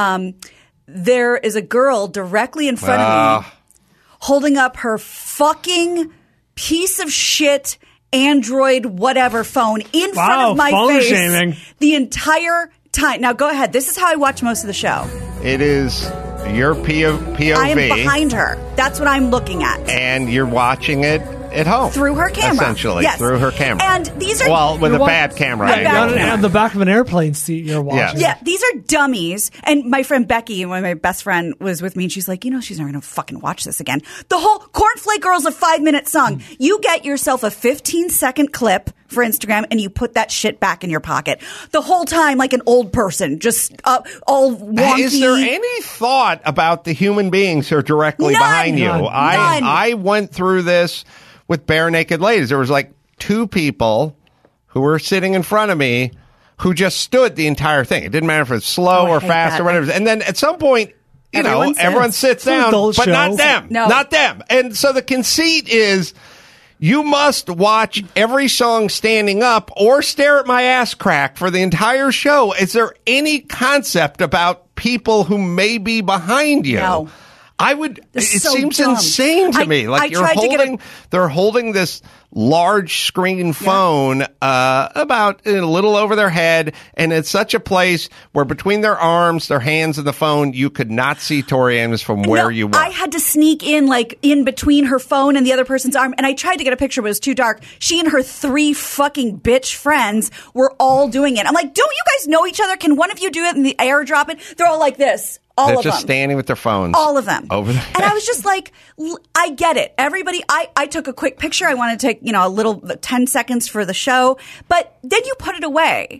[SPEAKER 4] There is a girl directly in front of me holding up her fucking piece of shit Android whatever phone in front of my
[SPEAKER 6] phone
[SPEAKER 4] face
[SPEAKER 6] shaming.
[SPEAKER 4] the entire time. Now go ahead. This is how I watch most of the show.
[SPEAKER 2] It is your POV.
[SPEAKER 4] I am behind her. That's what I'm looking at.
[SPEAKER 2] And you're watching it at home.
[SPEAKER 4] Through her camera.
[SPEAKER 2] Essentially,
[SPEAKER 4] Yes.
[SPEAKER 2] through her camera.
[SPEAKER 4] And these are...
[SPEAKER 2] Well, with a
[SPEAKER 6] You're
[SPEAKER 2] bad camera
[SPEAKER 4] With a bad
[SPEAKER 2] angle.
[SPEAKER 4] camera.
[SPEAKER 6] on the back of an airplane seat you're watching.
[SPEAKER 4] Yeah, these are dummies. And my friend Becky, my best friend, was with me, and she's like, she's never going to fucking watch this again. The whole Cornflake Girl's a 5-minute song. You get yourself a 15-second clip for Instagram, and you put that shit back in your pocket. The whole time, like an old person, just all wonky.
[SPEAKER 2] Is there any thought about the human beings who are directly
[SPEAKER 4] None.
[SPEAKER 2] behind you?
[SPEAKER 4] None.
[SPEAKER 2] I went through this with Bare Naked Ladies. There was two people who were sitting in front of me who just stood the entire thing. It didn't matter if it's slow or
[SPEAKER 4] hate
[SPEAKER 2] fast
[SPEAKER 4] that.
[SPEAKER 2] or whatever. And then at some point, everyone sits
[SPEAKER 6] an
[SPEAKER 2] down,
[SPEAKER 6] adult
[SPEAKER 2] but not
[SPEAKER 6] show.
[SPEAKER 2] them.
[SPEAKER 4] No.
[SPEAKER 2] Not them. And so the conceit is you must watch every song standing up or stare at my ass crack for the entire show. Is there any concept about people who may be behind you?
[SPEAKER 4] No.
[SPEAKER 2] It
[SPEAKER 4] It's so
[SPEAKER 2] seems
[SPEAKER 4] dumb.
[SPEAKER 2] insane to me.
[SPEAKER 4] I tried to get
[SPEAKER 2] they're holding this large screen phone about a little over their head, and it's such a place where between their arms, their hands, and the phone, you could not see Tori Amos from where you were.
[SPEAKER 4] I had to sneak in, in between her phone and the other person's arm, and I tried to get a picture, but it was too dark. She and her 3 fucking bitch friends were all doing it. I'm like, don't you guys know each other? Can one of you do it and the airdrop it? They're all like this. All
[SPEAKER 2] They're
[SPEAKER 4] of
[SPEAKER 2] just
[SPEAKER 4] them.
[SPEAKER 2] standing with their phones.
[SPEAKER 4] All of them.
[SPEAKER 2] Over there.
[SPEAKER 4] And I was just like, I get it. Everybody, I took a quick picture. I wanted to take, a little 10 seconds for the show, but then you put it away.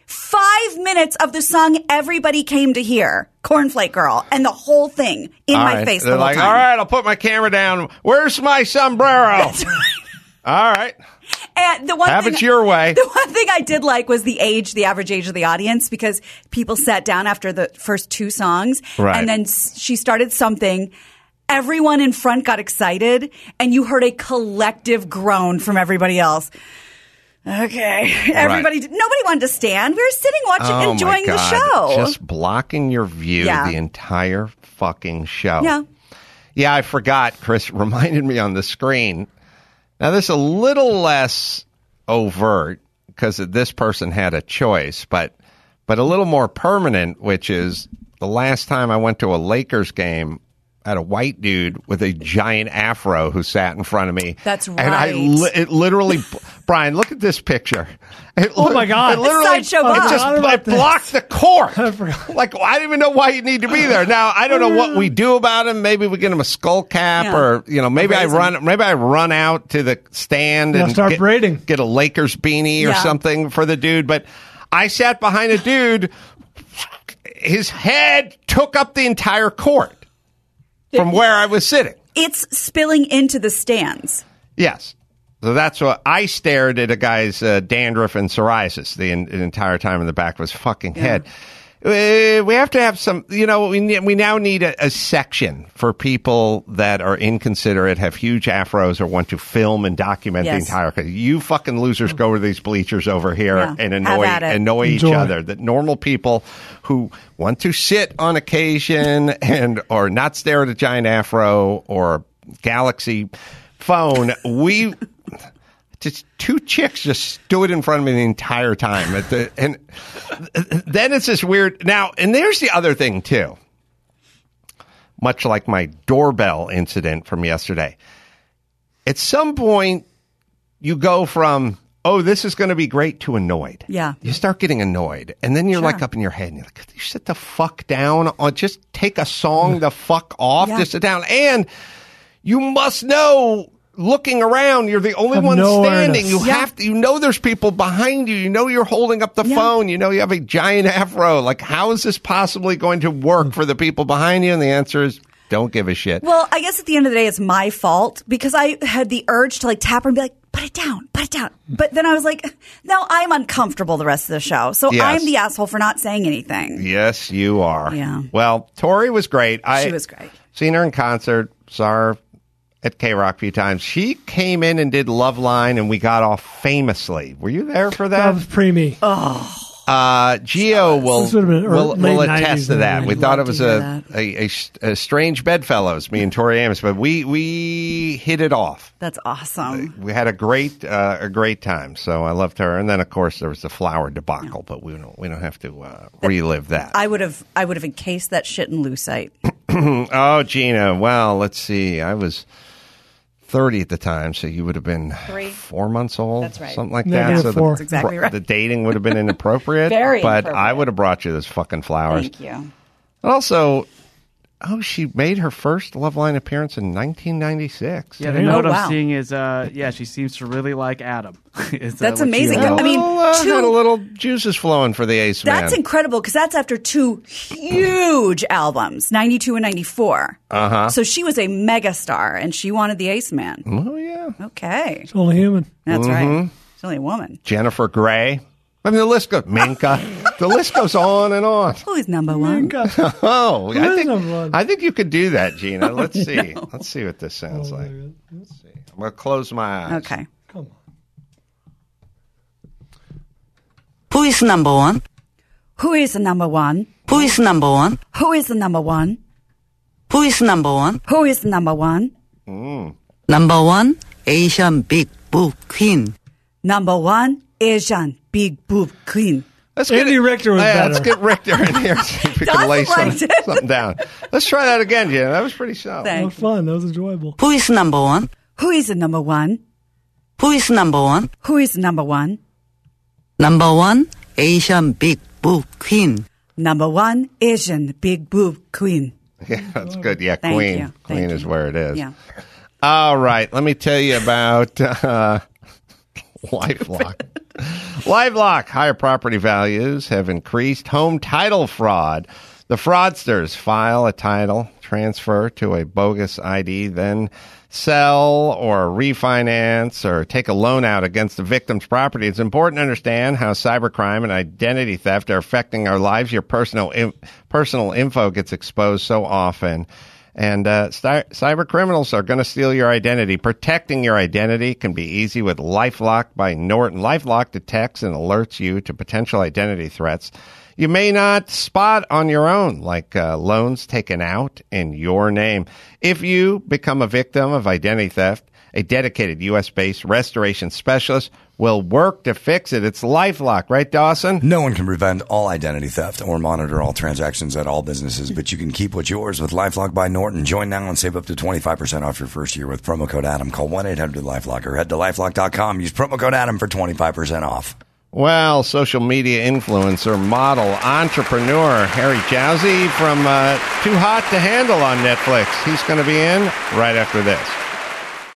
[SPEAKER 4] 5 minutes of the song everybody came to hear, Cornflake Girl, and the whole thing in
[SPEAKER 2] All
[SPEAKER 4] my
[SPEAKER 2] right.
[SPEAKER 4] face
[SPEAKER 2] They're
[SPEAKER 4] the whole
[SPEAKER 2] like,
[SPEAKER 4] time.
[SPEAKER 2] all right, I'll put my camera down. Where's my sombrero?
[SPEAKER 4] That's right.
[SPEAKER 2] All right.
[SPEAKER 4] And the one
[SPEAKER 2] Have
[SPEAKER 4] thing,
[SPEAKER 2] it your way.
[SPEAKER 4] The one thing I did like was the average age of the audience, because people sat down after the first 2 songs,
[SPEAKER 2] Right.
[SPEAKER 4] and then she started something. Everyone in front got excited, and you heard a collective groan from everybody else. Okay, everybody. Nobody wanted to stand. We were sitting watching, enjoying
[SPEAKER 2] my
[SPEAKER 4] the
[SPEAKER 2] God.
[SPEAKER 4] show.
[SPEAKER 2] Just blocking your view
[SPEAKER 4] Yeah.
[SPEAKER 2] the entire fucking show.
[SPEAKER 4] Yeah.
[SPEAKER 2] Yeah, I forgot. Chris reminded me on the screen. Now, this is a little less overt because this person had a choice, but a little more permanent, which is the last time I went to a Lakers game, had a white dude with a giant afro who sat in front of me.
[SPEAKER 4] That's
[SPEAKER 2] And it literally, Brian, look at this picture.
[SPEAKER 6] Oh my God.
[SPEAKER 2] It literally it blocked the court. Like, I didn't even know why you need to be there. Now, I don't know what we do about him. Maybe we get him a skull cap or, maybe I run out to the stand and
[SPEAKER 6] start braiding.
[SPEAKER 2] Get a Lakers beanie or something for the dude. But I sat behind a dude. His head took up the entire court from where I was sitting.
[SPEAKER 4] It's spilling into the stands.
[SPEAKER 2] Yes. So that's what I stared at a guy's dandruff and psoriasis the entire time in the back of his fucking head. We have to have some, we now need a section for people that are inconsiderate, have huge afros, or want to film and document the entire. You fucking losers go to these bleachers over here and annoy each other. That normal people who want to sit on occasion or not stare at a giant afro or Galaxy phone, just two chicks just stood in front of me the entire time. And then it's this weird. Now, and there's the other thing, too. Much like my doorbell incident from yesterday. At some point, you go from, oh, this is going to be great, to annoyed.
[SPEAKER 4] Yeah.
[SPEAKER 2] You start getting annoyed. And then you're like up in your head and you're like, you sit the fuck down. Or just take a song the fuck off. Just sit down. And you must know, looking around, you're the only one standing. You have to, there's people behind you. You're holding up the phone. You have a giant afro. Like, how is this possibly going to work for the people behind you? And the answer is, don't give a shit.
[SPEAKER 4] Well, I guess at the end of the day, it's my fault because I had the urge to tap her and be like, put it down. But then I was like, no, I'm uncomfortable the rest of the show. So I'm the asshole for not saying anything.
[SPEAKER 2] Yes, you are.
[SPEAKER 4] Yeah.
[SPEAKER 2] Well, Tori was great.
[SPEAKER 4] She was great.
[SPEAKER 2] Seen her in concert, saw her at K-Rock a few times. She came in and did Loveline, and we got off famously. Were you there for that?
[SPEAKER 6] That was pre-me.
[SPEAKER 4] Oh.
[SPEAKER 2] Gio will attest to that. We thought it was a strange bedfellows, me and Tori Amos, but we hit it off.
[SPEAKER 4] That's awesome.
[SPEAKER 2] We had a great time. So I loved her, and then of course there was the flower debacle, but we don't have to relive that.
[SPEAKER 4] I would have encased that shit in lucite.
[SPEAKER 2] Oh, Gina. Well, let's see. I was 30 at the time, so you would have been 4 months old.
[SPEAKER 4] That's right.
[SPEAKER 2] Something like that. So
[SPEAKER 4] that's exactly right.
[SPEAKER 2] The dating would have been inappropriate.
[SPEAKER 4] Very
[SPEAKER 2] but
[SPEAKER 4] inappropriate.
[SPEAKER 2] I would have brought you those fucking flowers.
[SPEAKER 4] Thank you.
[SPEAKER 2] And also, she made her first Loveline appearance in 1996.
[SPEAKER 5] Yeah, the note I'm seeing is, she seems to really like Adam.
[SPEAKER 4] That's amazing.
[SPEAKER 2] I mean, had a little juices flowing for the Ace Man.
[SPEAKER 4] That's incredible because that's after two huge albums, 92 and 94.
[SPEAKER 2] Uh-huh.
[SPEAKER 4] So she was a megastar and she wanted the Ace Man.
[SPEAKER 2] Oh, yeah.
[SPEAKER 4] Okay.
[SPEAKER 6] She's only human.
[SPEAKER 4] That's right. She's only a woman.
[SPEAKER 2] Jennifer Grey. I mean, the list goes, Minka. The list goes on and on.
[SPEAKER 4] Who is number one?
[SPEAKER 2] Oh, I think you could do that, Gina. Let's see. Let's see what this sounds like. Let's see. I'm going to close my eyes.
[SPEAKER 4] Okay.
[SPEAKER 6] Come on.
[SPEAKER 12] Who is number one?
[SPEAKER 4] Who is the number one?
[SPEAKER 12] Who is number one?
[SPEAKER 4] Who is the number one?
[SPEAKER 12] Who is number one?
[SPEAKER 4] Who is the number one?
[SPEAKER 12] Number one, Asian big boob queen.
[SPEAKER 4] Number one, Asian big boob queen.
[SPEAKER 6] Andy Richter was better.
[SPEAKER 2] Let's get Richter in here. See if we can lay something down. Let's try that again, Gina. That was pretty solid.
[SPEAKER 6] That was fun. That was enjoyable.
[SPEAKER 12] Who is number one?
[SPEAKER 4] Who is the number one?
[SPEAKER 12] Who is number one?
[SPEAKER 4] Who is the number one?
[SPEAKER 12] Number one, Asian big boob queen.
[SPEAKER 4] Number one, Asian big boob queen.
[SPEAKER 2] Yeah, that's good. Yeah,
[SPEAKER 4] Thank
[SPEAKER 2] Queen.
[SPEAKER 4] you.
[SPEAKER 2] Queen is where it is.
[SPEAKER 4] Yeah.
[SPEAKER 2] All right. Let me tell you about LifeLock. LifeLock. Higher property values have increased home title fraud. The fraudsters file a title, transfer to a bogus ID, then sell or refinance or take a loan out against the victim's property. It's important to understand how cybercrime and identity theft are affecting our lives. Your personal info gets exposed so often. And cyber criminals are going to steal your identity. Protecting your identity can be easy with LifeLock by Norton. LifeLock detects and alerts you to potential identity threats you may not spot on your own, like loans taken out in your name. If you become a victim of identity theft, A dedicated U.S.-based restoration specialist will work to fix it. It's LifeLock, right, Dawson?
[SPEAKER 1] No one can prevent all identity theft or monitor all transactions at all businesses, but you can keep what's yours with LifeLock by Norton. Join now and save up to 25% off your first year with promo code Adam. Call 1-800-LifeLock or head to LifeLock.com. Use promo code Adam for 25% off.
[SPEAKER 2] Well, social media influencer, model, entrepreneur, Harry Jowsey from Too Hot to Handle on Netflix. He's going to be in right after this.